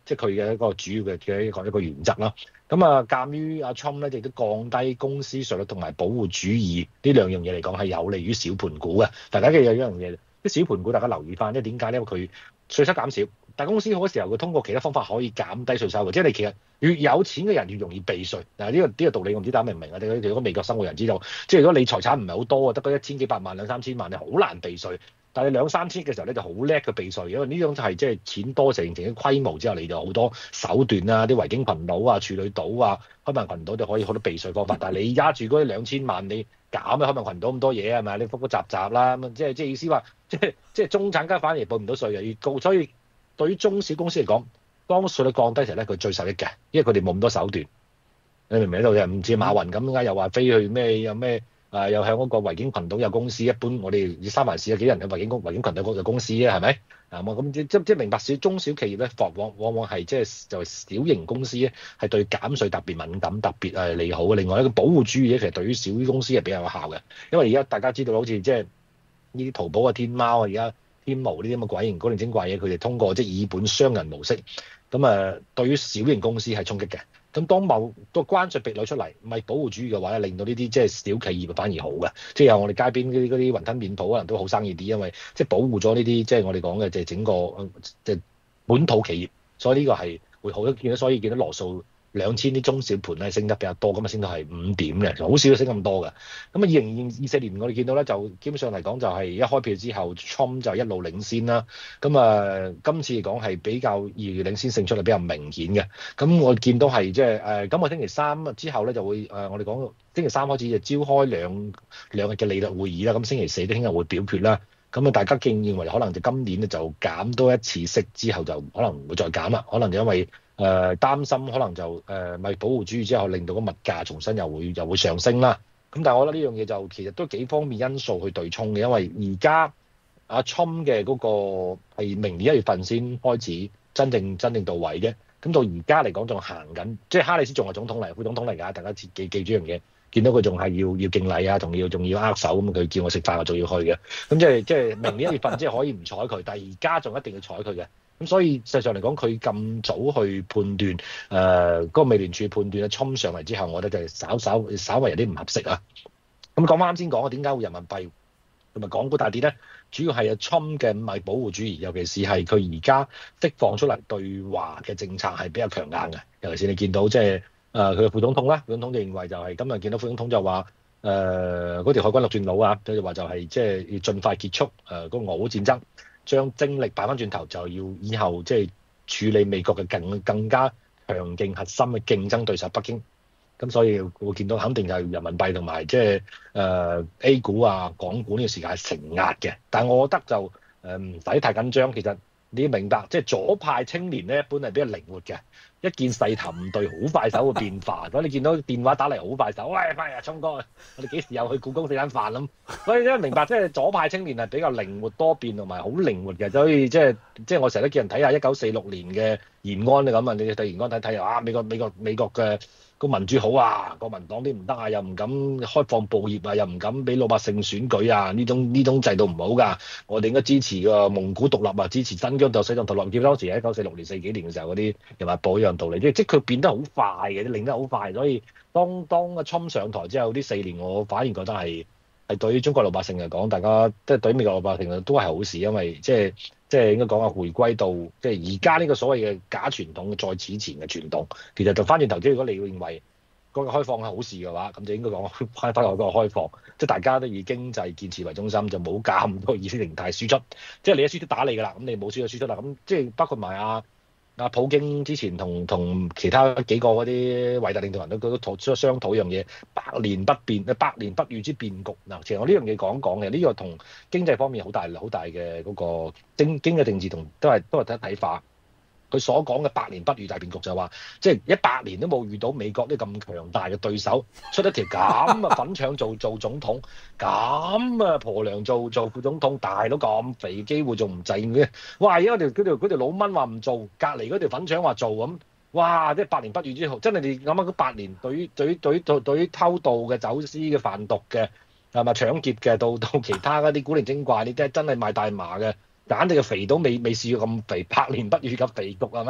即係佢嘅一個主要嘅嘅一個一個原則啦。咁啊，鑑於阿 Trump 咧亦都降低公司稅率同埋保護主義呢兩樣嘢嚟講係有利於小盤股嘅。大家記住有一樣嘢，啲小盤股大家留意翻，因為點解咧？因為佢稅收減少，但公司好多時候佢通過其他方法可以減低稅收嘅，即係你其實越有錢嘅人越容易避稅。嗱，呢個呢個道理我唔知大家明唔明啊？你如果美國生活人知道，即係如果你財產唔係好多啊，得嗰一千幾百萬兩三千萬，你好難避稅。但係你兩三千嘅時候咧就好叻嘅避稅，因為呢種就係即係錢多成成嘅規模之後，你就好多手段啊，啲維京群島啊、處女島啊、開曼群島就可以好多避稅方法。但係你揸住嗰啲兩千萬，你搞咩開曼群島咁多嘢係咪？你複複雜雜啦，咁即係即係意思話，即係即係中產家反而報唔到稅嘅越高，所以對於中小公司嚟講，當稅率降低時咧，佢最受益嘅，因為佢哋冇咁多手段。你明唔明喺度？又唔似馬雲咁點解又話飛去咩有咩？啊、呃！又向嗰個維京群島有公司，一般我哋三藩市有幾人喺維京公維京群島有公司啊？係咪？啊咁即即即明白小中小企業咧，往往往係即係就係小型公司咧，係對減稅特別敏感、特別係利好嘅。另外一個保護主義咧，其實對於小公司係比較有效嘅，因為而家大家知道好似即係呢啲淘寶啊、天貓啊、而家天貓呢啲咁嘅鬼形古靈精怪嘢，佢哋通過即係以本傷人模式，咁啊對於小型公司係衝擊嘅。咁當某個關稅壁壘出嚟，唔係保護主義嘅話咧，令到呢啲即係小企業反而好嘅，即係有我哋街邊嗰啲嗰啲雲吞麵鋪可能都好生意啲，因為即係保護咗呢啲即係我哋講嘅即係整個即係本土企業，所以呢個係會好。見到所以見到羅素兩千啲中小盤咧升得比較多，咁啊升到係五點嘅，好少升咁多嘅。咁啊二零二四年我哋見到咧就基本上嚟講就係一開票之後 Trump 就一路領先啦。咁啊今次嚟講係比較遙遙領先勝出係比較明顯嘅。咁我見到係即係誒今個星期三之後咧就會誒、呃、我哋講星期三開始就召開兩兩日嘅利率會議啦。咁星期四都聽日會表決啦。咁啊大家竟認為可能就今年咧就減多一次息之後就可能唔會再減啦，可能就因為誒、呃、擔心可能就誒咪、呃、保護主義之後令到個物價重新又會又會上升啦。咁但係我覺得呢樣嘢就其實都幾方面因素去對沖嘅，因為而家阿 Trump 嘅嗰個係明年一月份先開始真正真正到位嘅。咁到而家嚟講仲行緊，即係哈里斯仲係總統嚟，副總統嚟㗎，大家記記住樣嘢。見到佢仲係要要敬禮啊，仲要仲要握手咁，佢叫我食飯我仲要去嘅。咁即係即係明年一月份即係可以唔睬佢，但係而家仲一定要睬佢嘅。咁所以實際上嚟講，佢咁早去判斷誒嗰、呃嗰個美聯儲判斷咧衝上嚟之後，我覺得就係稍稍稍為有啲唔合適啊。咁講翻啱先講啊，點解會人民幣同埋港股大跌咧？主要係阿 Trump 嘅賣保護主義，尤其是係佢而家釋放出嚟對華嘅政策係比較強硬嘅。尤其是你見到即係誒佢嘅副總統啦，副總統就認為就係、是、今日見到副總統就話誒嗰條海軍陸戰佬啊，佢就話就係即係要盡快結束誒嗰、呃那個俄烏戰爭。將精力擺翻轉頭，就要以後即係處理美國嘅更更加強勁核心嘅競爭對手北京。咁所以會見到肯定就係人民幣同埋即係誒 A 股啊、港股呢個時間係承壓嘅。但係我覺得就誒唔使太緊張。其實你要明白，即係左派青年咧，一般係比較靈活嘅。一見勢頭唔對，好快手嘅變化。咁你見到電話打嚟好快手，喂，快啊，聰哥，我哋幾時又去故宮食餐飯咁？所以咧明白，即係左派青年係比較靈活多變同埋好靈活嘅。所以即係即係我成日都叫人睇下一九四六年嘅延安啊咁啊，你對延安睇睇啊，美國美國美國嘅個民主好啊，國民黨啲唔得啊，又唔敢開放報業啊，又唔敢俾老百姓選舉啊，呢種呢種制度唔好㗎。我哋應該支持個蒙古獨立啊，支持新疆就西藏獨立。見當時喺一九四六年四幾年嘅時候嗰啲人話保。道理，即即佢變得好快嘅，領得好快，所以當當阿 Trump 上台之後，呢四年我反而覺得係係對於中國老百姓嚟講，大家即係對於美國老百姓都係好事，因為即係即係應該講下回歸到即係而家呢個所謂嘅假傳統在此前嘅傳統，其實就翻轉頭，即係如果你認為嗰個開放係好事嘅話，咁就應該講翻返落嗰個開放，即係大家都以經濟建設為中心，就冇搞咁多意識形態輸出，即係你一輸出打你㗎啦，咁你冇輸出輸出啦，咁即係包括埋啊。阿普京之前同同其他幾個嗰啲偉大領導人都都討出商討一樣嘢，百年不變，百年不遇之變局。嗱，其實我呢樣嘢講講嘅，呢、這個同經濟方面好大好大嘅嗰個經經濟政治同都係都係睇睇法。佢所講嘅百年不遇大變局就係話，即係一百年都冇遇到美國啲咁強大嘅對手，出一條咁啊粉腸做做總統，咁啊婆娘做做副總統，大佬咁肥機會仲唔制嘅？哇！而家條嗰條嗰條老蚊話唔做，隔離嗰條粉腸話做咁，哇！即係百年不遇之後，真係你諗下嗰八年對於對於對於對對於偷渡嘅、走私嘅、販毒嘅係咪搶劫嘅，到到其他嗰啲古靈精怪，你真真係賣大麻嘅。簡直嘅肥都未未試過咁肥，百年不遇咁肥局係咩？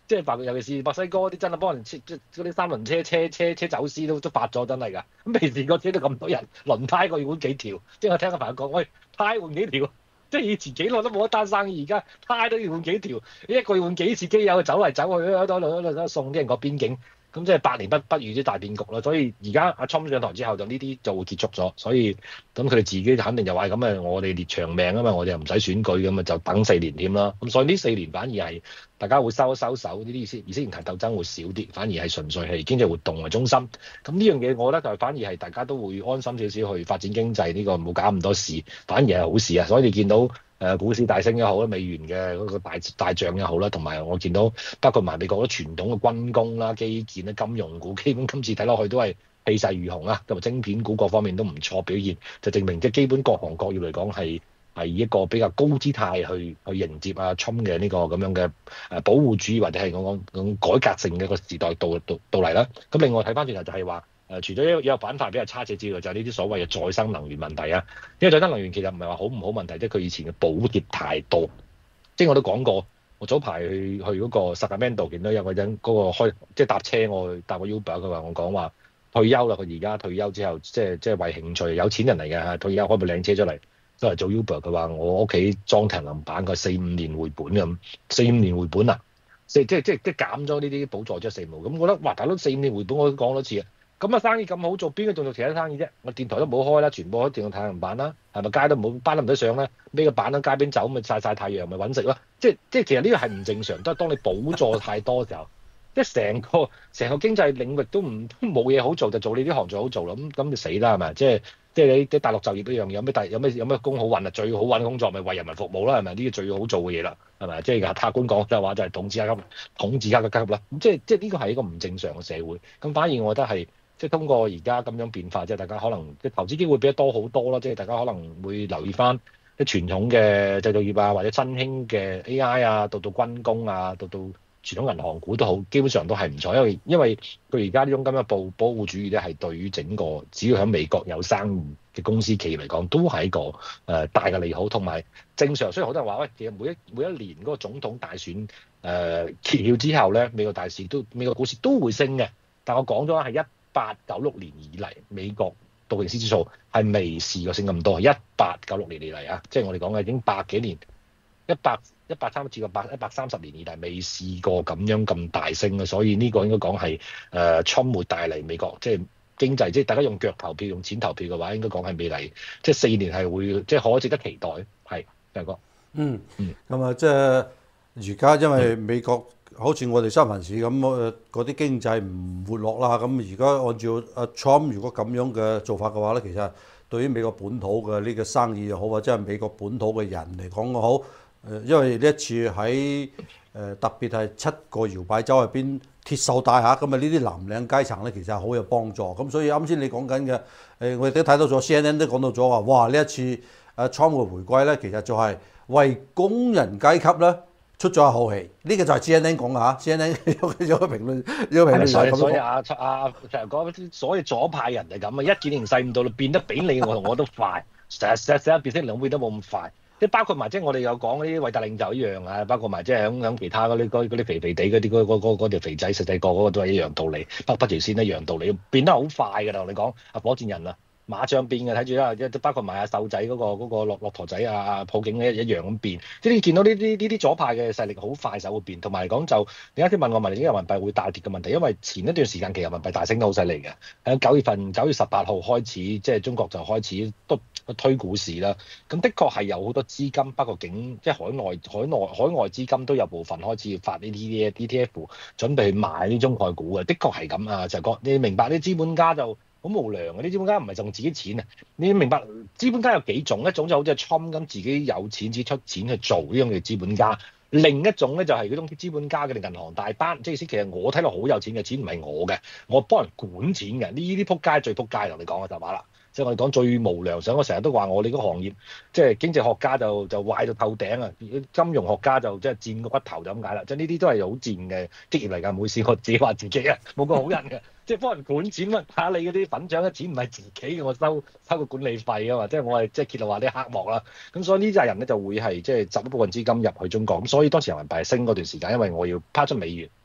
即係白尤其是墨西哥啲真係幫人車即係嗰啲三輪車車車車走私都都發咗真係㗎。咁未試過車到咁多人，輪胎個要換幾條？即係我聽個朋友講，喂，胎換幾條？即係以前幾耐都冇一單生意，而家胎都要換幾條，一個要換幾次機油，走嚟走去喺度喺度送啲人過邊境。咁即係百年不不遇啲大變局啦，所以而家阿 Trump 上台之後就呢啲就會結束咗，所以咁佢哋自己肯定就話咁啊，我哋列長命啊嘛，我哋又唔使選舉咁啊，就等四年添啦。咁所以呢四年反而係大家會收一收手，呢啲意思意識形態鬥爭會少啲，反而係純粹係經濟活動為中心。咁呢樣嘢我覺得就反而係大家都會安心少少去發展經濟，呢個冇搞咁多事，反而係好事啊！所以你見到。誒股市大升又好啦，美元嘅嗰個大大漲又好啦，同埋我見到包括埋美國嗰傳統嘅軍工啦、基建啦、金融股，基本今次睇落去都係氣勢如虹啊，同埋晶片股各方面都唔錯表現，就證明即係基本各行各業嚟講係係以一個比較高姿態去去迎接阿 Trump 嘅呢個咁樣嘅誒保護主義或者係講講改革性嘅一個時代到到到嚟啦。咁另外睇翻轉頭就係話。誒、呃，除咗有有板塊比較差者之外，就係呢啲所謂嘅再生能源問題啊。因為再生能源其實唔係話好唔好問題，即係佢以前嘅補貼太多。即係我都講過，我早排去去嗰個 Sacramento 見到有個人嗰個開即係搭車，我搭個 Uber，佢話我講話退休啦，佢而家退休之後，即係即係為興趣，有錢人嚟嘅嚇，退休開部靚車出嚟都係做 Uber。佢話我屋企裝停林板，佢四五年回本咁，四五年回本啊，即係即係即係即係減咗呢啲補助即係四毛。咁我覺得哇，大佬四五年回本，我都講多次啊。咁啊生意咁好做，邊個仲做其他生意啫？我電台都冇開啦，全部開電動太陽板啦，係咪街都冇班都唔得上咧？孭個板喺街邊走，咪曬曬太陽，咪揾食咯。即係即係其實呢個係唔正常，都係當你補助太多嘅時候，即係成個成個經濟領域都唔都冇嘢好做，就做你啲行最好做啦。咁咁就死啦係咪？即係即係你啲大陸就業一樣，有咩大有咩有咩工好揾啊？最好揾工作咪為人民服務啦，係咪？呢個最好做嘅嘢啦，係咪？即係客觀講就係話就係統治階級，統治階級階級啦。咁即係即係呢個係一個唔正常嘅社會。咁反而我覺得係。即係通過而家咁樣變化，即係大家可能即係投資機會比得多好多啦。即係大家可能會留意翻啲傳統嘅製造業啊，或者新興嘅 A I 啊，到到軍工啊，到到傳統銀行股都好，基本上都係唔錯。因為因為佢而家呢種咁嘅保保護主義咧，係對於整個只要喺美國有生意嘅公司企業嚟講，都係一個誒、呃、大嘅利好。同埋正常，所以好多人話喂，其實每一每一年嗰個總統大選誒、呃、揭曉之後咧，美國大市都美國股市都會升嘅。但我講咗係一八九六年以嚟，美國道瓊斯指數係未試過升咁多。一八九六年以嚟啊，即係我哋講嘅已經百幾年，一百一百三至個百一百三十年以嚟未試過咁樣咁大升嘅，所以呢個應該講係誒Trump會帶嚟美國即係經濟，即係大家用腳投票、用錢投票嘅話，應該講係未來即係四年係會即係可值得期待。係，大哥。 嗯嗯， 咁啊，即係而家因為美國。好似我哋三藩市咁，誒嗰啲經濟唔活絡啦。咁而家按照阿 Trump 如果咁樣嘅做法嘅話咧，其實對於美國本土嘅呢個生意又好，或者係美國本土嘅人嚟講又好，誒因為呢一次喺誒特別係七個搖擺州入邊鐵鏽帶嚇，咁啊呢啲藍領階層咧其實係好有幫助。咁所以啱先你講緊嘅誒，我哋都睇到咗 C N N 都講到咗話，哇！呢一次阿 Trump 嘅回歸咧，其實就係為工人階級咧。出咗一口氣，呢、這個就係 C N N 講嘅嚇 ，C N N 有有個評論，有個評論就係咁講。 所以阿阿成日講，所以左派人係咁啊，一見形勢唔到，變得比你我同我都快，成日成日成日變色兩邊都冇咁快。即係包括埋即係我哋有講嗰啲偉大領袖一樣啊，包括埋即係響響其他嗰啲嗰啲肥肥地嗰啲嗰嗰嗰條肥仔細細個嗰個都係一樣道理，北北條線一樣道理，變得好快㗎啦！我哋講阿火箭人啊。馬上變嘅，睇住啦，一包括埋阿瘦仔嗰、那個嗰、那個駱駱駝仔啊，阿普京一一樣咁變。即係你見到呢啲呢啲左派嘅勢力好快手會變，同埋嚟講就你啱先問我問，點解人民幣會大跌嘅問題？因為前一段時間其實人民幣大升得好犀利嘅，喺九月份九月十八號開始，即係中國就開始都推股市啦。咁的確係有好多資金，包括境即係海外海內海外資金都有部分開始發呢啲 E T F， 準備去買呢中概股嘅。的確係咁啊，就係講你明白啲資本家就。好無良嘅啲資本家唔係就自己錢啊！你明白資本家有幾種？一種就好似 Trump 咁自己有錢只出錢去做呢樣嘅資本家，另一種咧就係嗰種資本家嘅銀行大班，即係意思其實我睇落好有錢嘅錢唔係我嘅，我幫人管錢嘅。呢啲撲街最撲街同你講嘅就話啦，即係我哋講最無良。想我成日都話我哋嗰個行業，即係經濟學家就就壞到透頂啊！金融學家就即係賤個骨頭就咁解啦。即係呢啲都係好賤嘅職業嚟㗎，唔好意思，我自己話自己啊，冇個好人嘅。即係幫人管錢啊！睇下你嗰啲粉獎嘅錢唔係自己嘅，我收收個管理費啊嘛！即係我係即係揭露話啲黑幕啦。咁所以呢啲人咧就會係即係集一部分資金入去中國。咁所以當時人民幣升嗰段時間，因為我要拋出美元，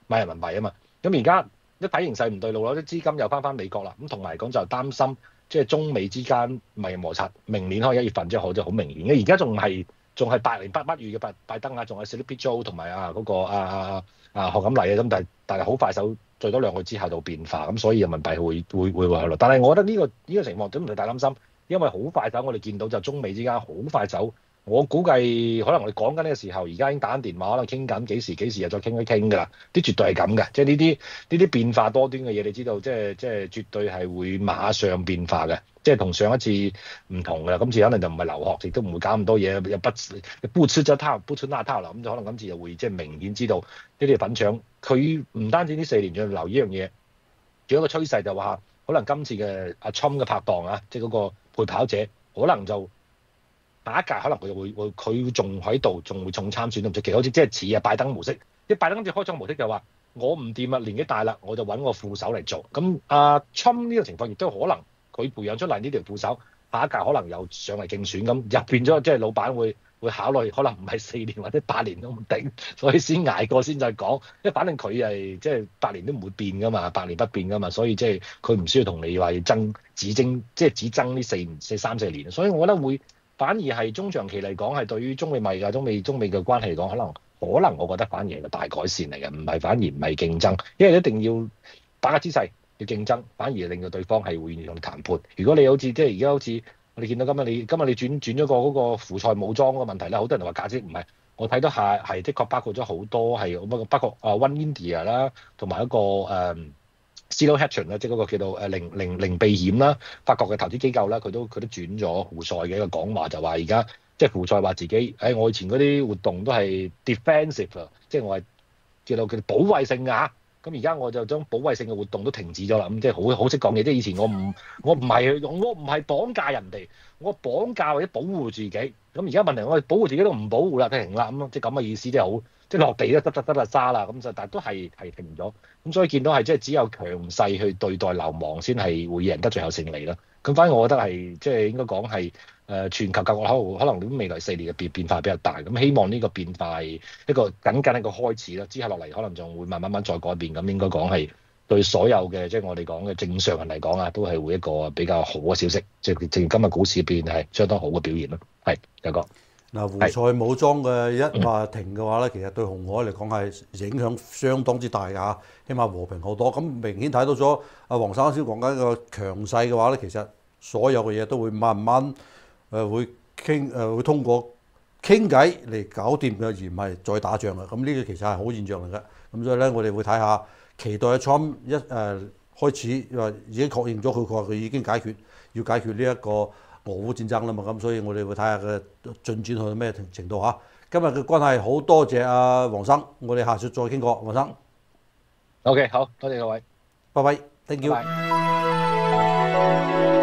買人民幣啊嘛。咁而家一睇形勢唔對路啦，啲資金又翻翻美國啦，咁同埋講就擔心即係中美之間貿易摩擦，明年可能一月份之後就好明顯嘅。而家仲係仲係百年不不遇嘅拜拜登啊，仲係 Sleepy Joe 同埋啊嗰個啊啊啊賀錦麗啊，咁但係但係好快手做多兩個之後就變化，咁所以人民幣會會會會去落。但係我覺得呢個呢個情況都唔使太擔心，因為好快手我哋見到就中美之間好快手。我估計可能我哋講緊呢個時候，而家已經打緊電話，可能傾緊幾時幾時又再傾一傾㗎啦。啲絕對係咁嘅，即係呢啲呢啲變化多端嘅嘢，你知道，即係即係絕對係會馬上變化嘅，即係同上一次唔同㗎啦。今次可能就唔係留學，亦都唔會搞咁多嘢，又不不出咗他，不出那他啦。咁就可能今次就會即係明顯知道呢啲粉腸，佢唔單止呢四年仲要留呢樣嘢，仲有一個趨勢就話，可能今次嘅阿 Trump 嘅拍檔啊，即係嗰個陪跑者，可能就。下一屆可能佢會會佢仲喺度，仲會重參選都唔出奇，好似即係似啊拜登模式。啲拜登今次開創模式就話我唔掂啊，年紀大啦，我就揾個副手嚟做。咁阿 Trump 呢個情況亦都可能佢培養出嚟呢條副手，下一屆可能又上嚟競選咁，入變咗即係老闆會會考慮，可能唔係四年或者八年都唔定，所以先捱過先再講。因為反正佢係即係八年都唔會變噶嘛，百年不變噶嘛，所以即係佢唔需要同你話要爭只爭即係只爭呢四四三四年。所以我覺得會。反而係中長期嚟講，係對於中美貿易啊、中美中美嘅關係嚟講，可能可能我覺得反而係個大改善嚟嘅，唔係反而唔係競爭，因為一定要打個姿勢要競爭，反而令到對方係會願意同你談判。如果你好似即係而家好似我哋見到今日你今日你轉轉咗個嗰個胡塞武裝嗰個問題啦，好多人話價值唔係，我睇到係係的確包括咗好多係不過包括啊 One India 啦，同埋一個誒。嗯Zero Hedge 啦，即係嗰個叫做誒零零零避險啦，法國嘅投資機構啦，佢都佢都轉咗胡塞嘅一個講話，就話而家即係胡塞話自己，誒、哎、我以前嗰啲活動都係 defensive 啊，即係我係叫做叫做保衞性㗎嚇，咁而家我就將保衞性嘅活動都停止咗啦，咁即係好好識講嘢，即係以前我唔我唔係我唔係綁架人哋，我綁架或者保護自己，咁而家問題我係保護自己都唔保護啦，停啦咁咯，即係咁嘅意思，即係好。即係落地都得得得啦沙啦，咁就但係都係係停咗，咁所以見到係即係只有強勢去對待流氓先係會贏得最後勝利啦。咁反而我覺得係即係應該講係誒全球各國可能可能未來四年嘅變變化比較大，咁希望呢個變化係一個僅僅一個開始啦。之後落嚟可能仲會慢慢慢再改變，咁應該講係對所有嘅即係我哋講嘅正常人嚟講啊，都係會一個比較好嘅消息。即係正如今日股市入邊係相當好嘅表現咯。係有個。 嗱，胡塞武裝嘅一話停嘅話咧，其實對紅海嚟講係影響相當之大㗎嚇，起碼和平好多。咁明顯睇到咗阿黃生先講緊一個強勢嘅話咧，其實所有嘅嘢都會慢慢誒會傾誒會通過傾偈嚟搞掂嘅，而唔係再打仗嘅。咁呢個其實係好現象嚟嘅。咁所以咧，我哋會睇下期待阿 Trump 一誒、呃、開始話已經確認咗佢，佢話佢已經解決要解決呢、這、一個。俄烏戰爭啦嘛，咁所以我哋會睇下佢進展去到咩程度嚇。今日嘅關係好多謝阿黃生，我哋下次再傾過，黃生。 OK，好多謝各位， 拜拜，thank you。 拜拜。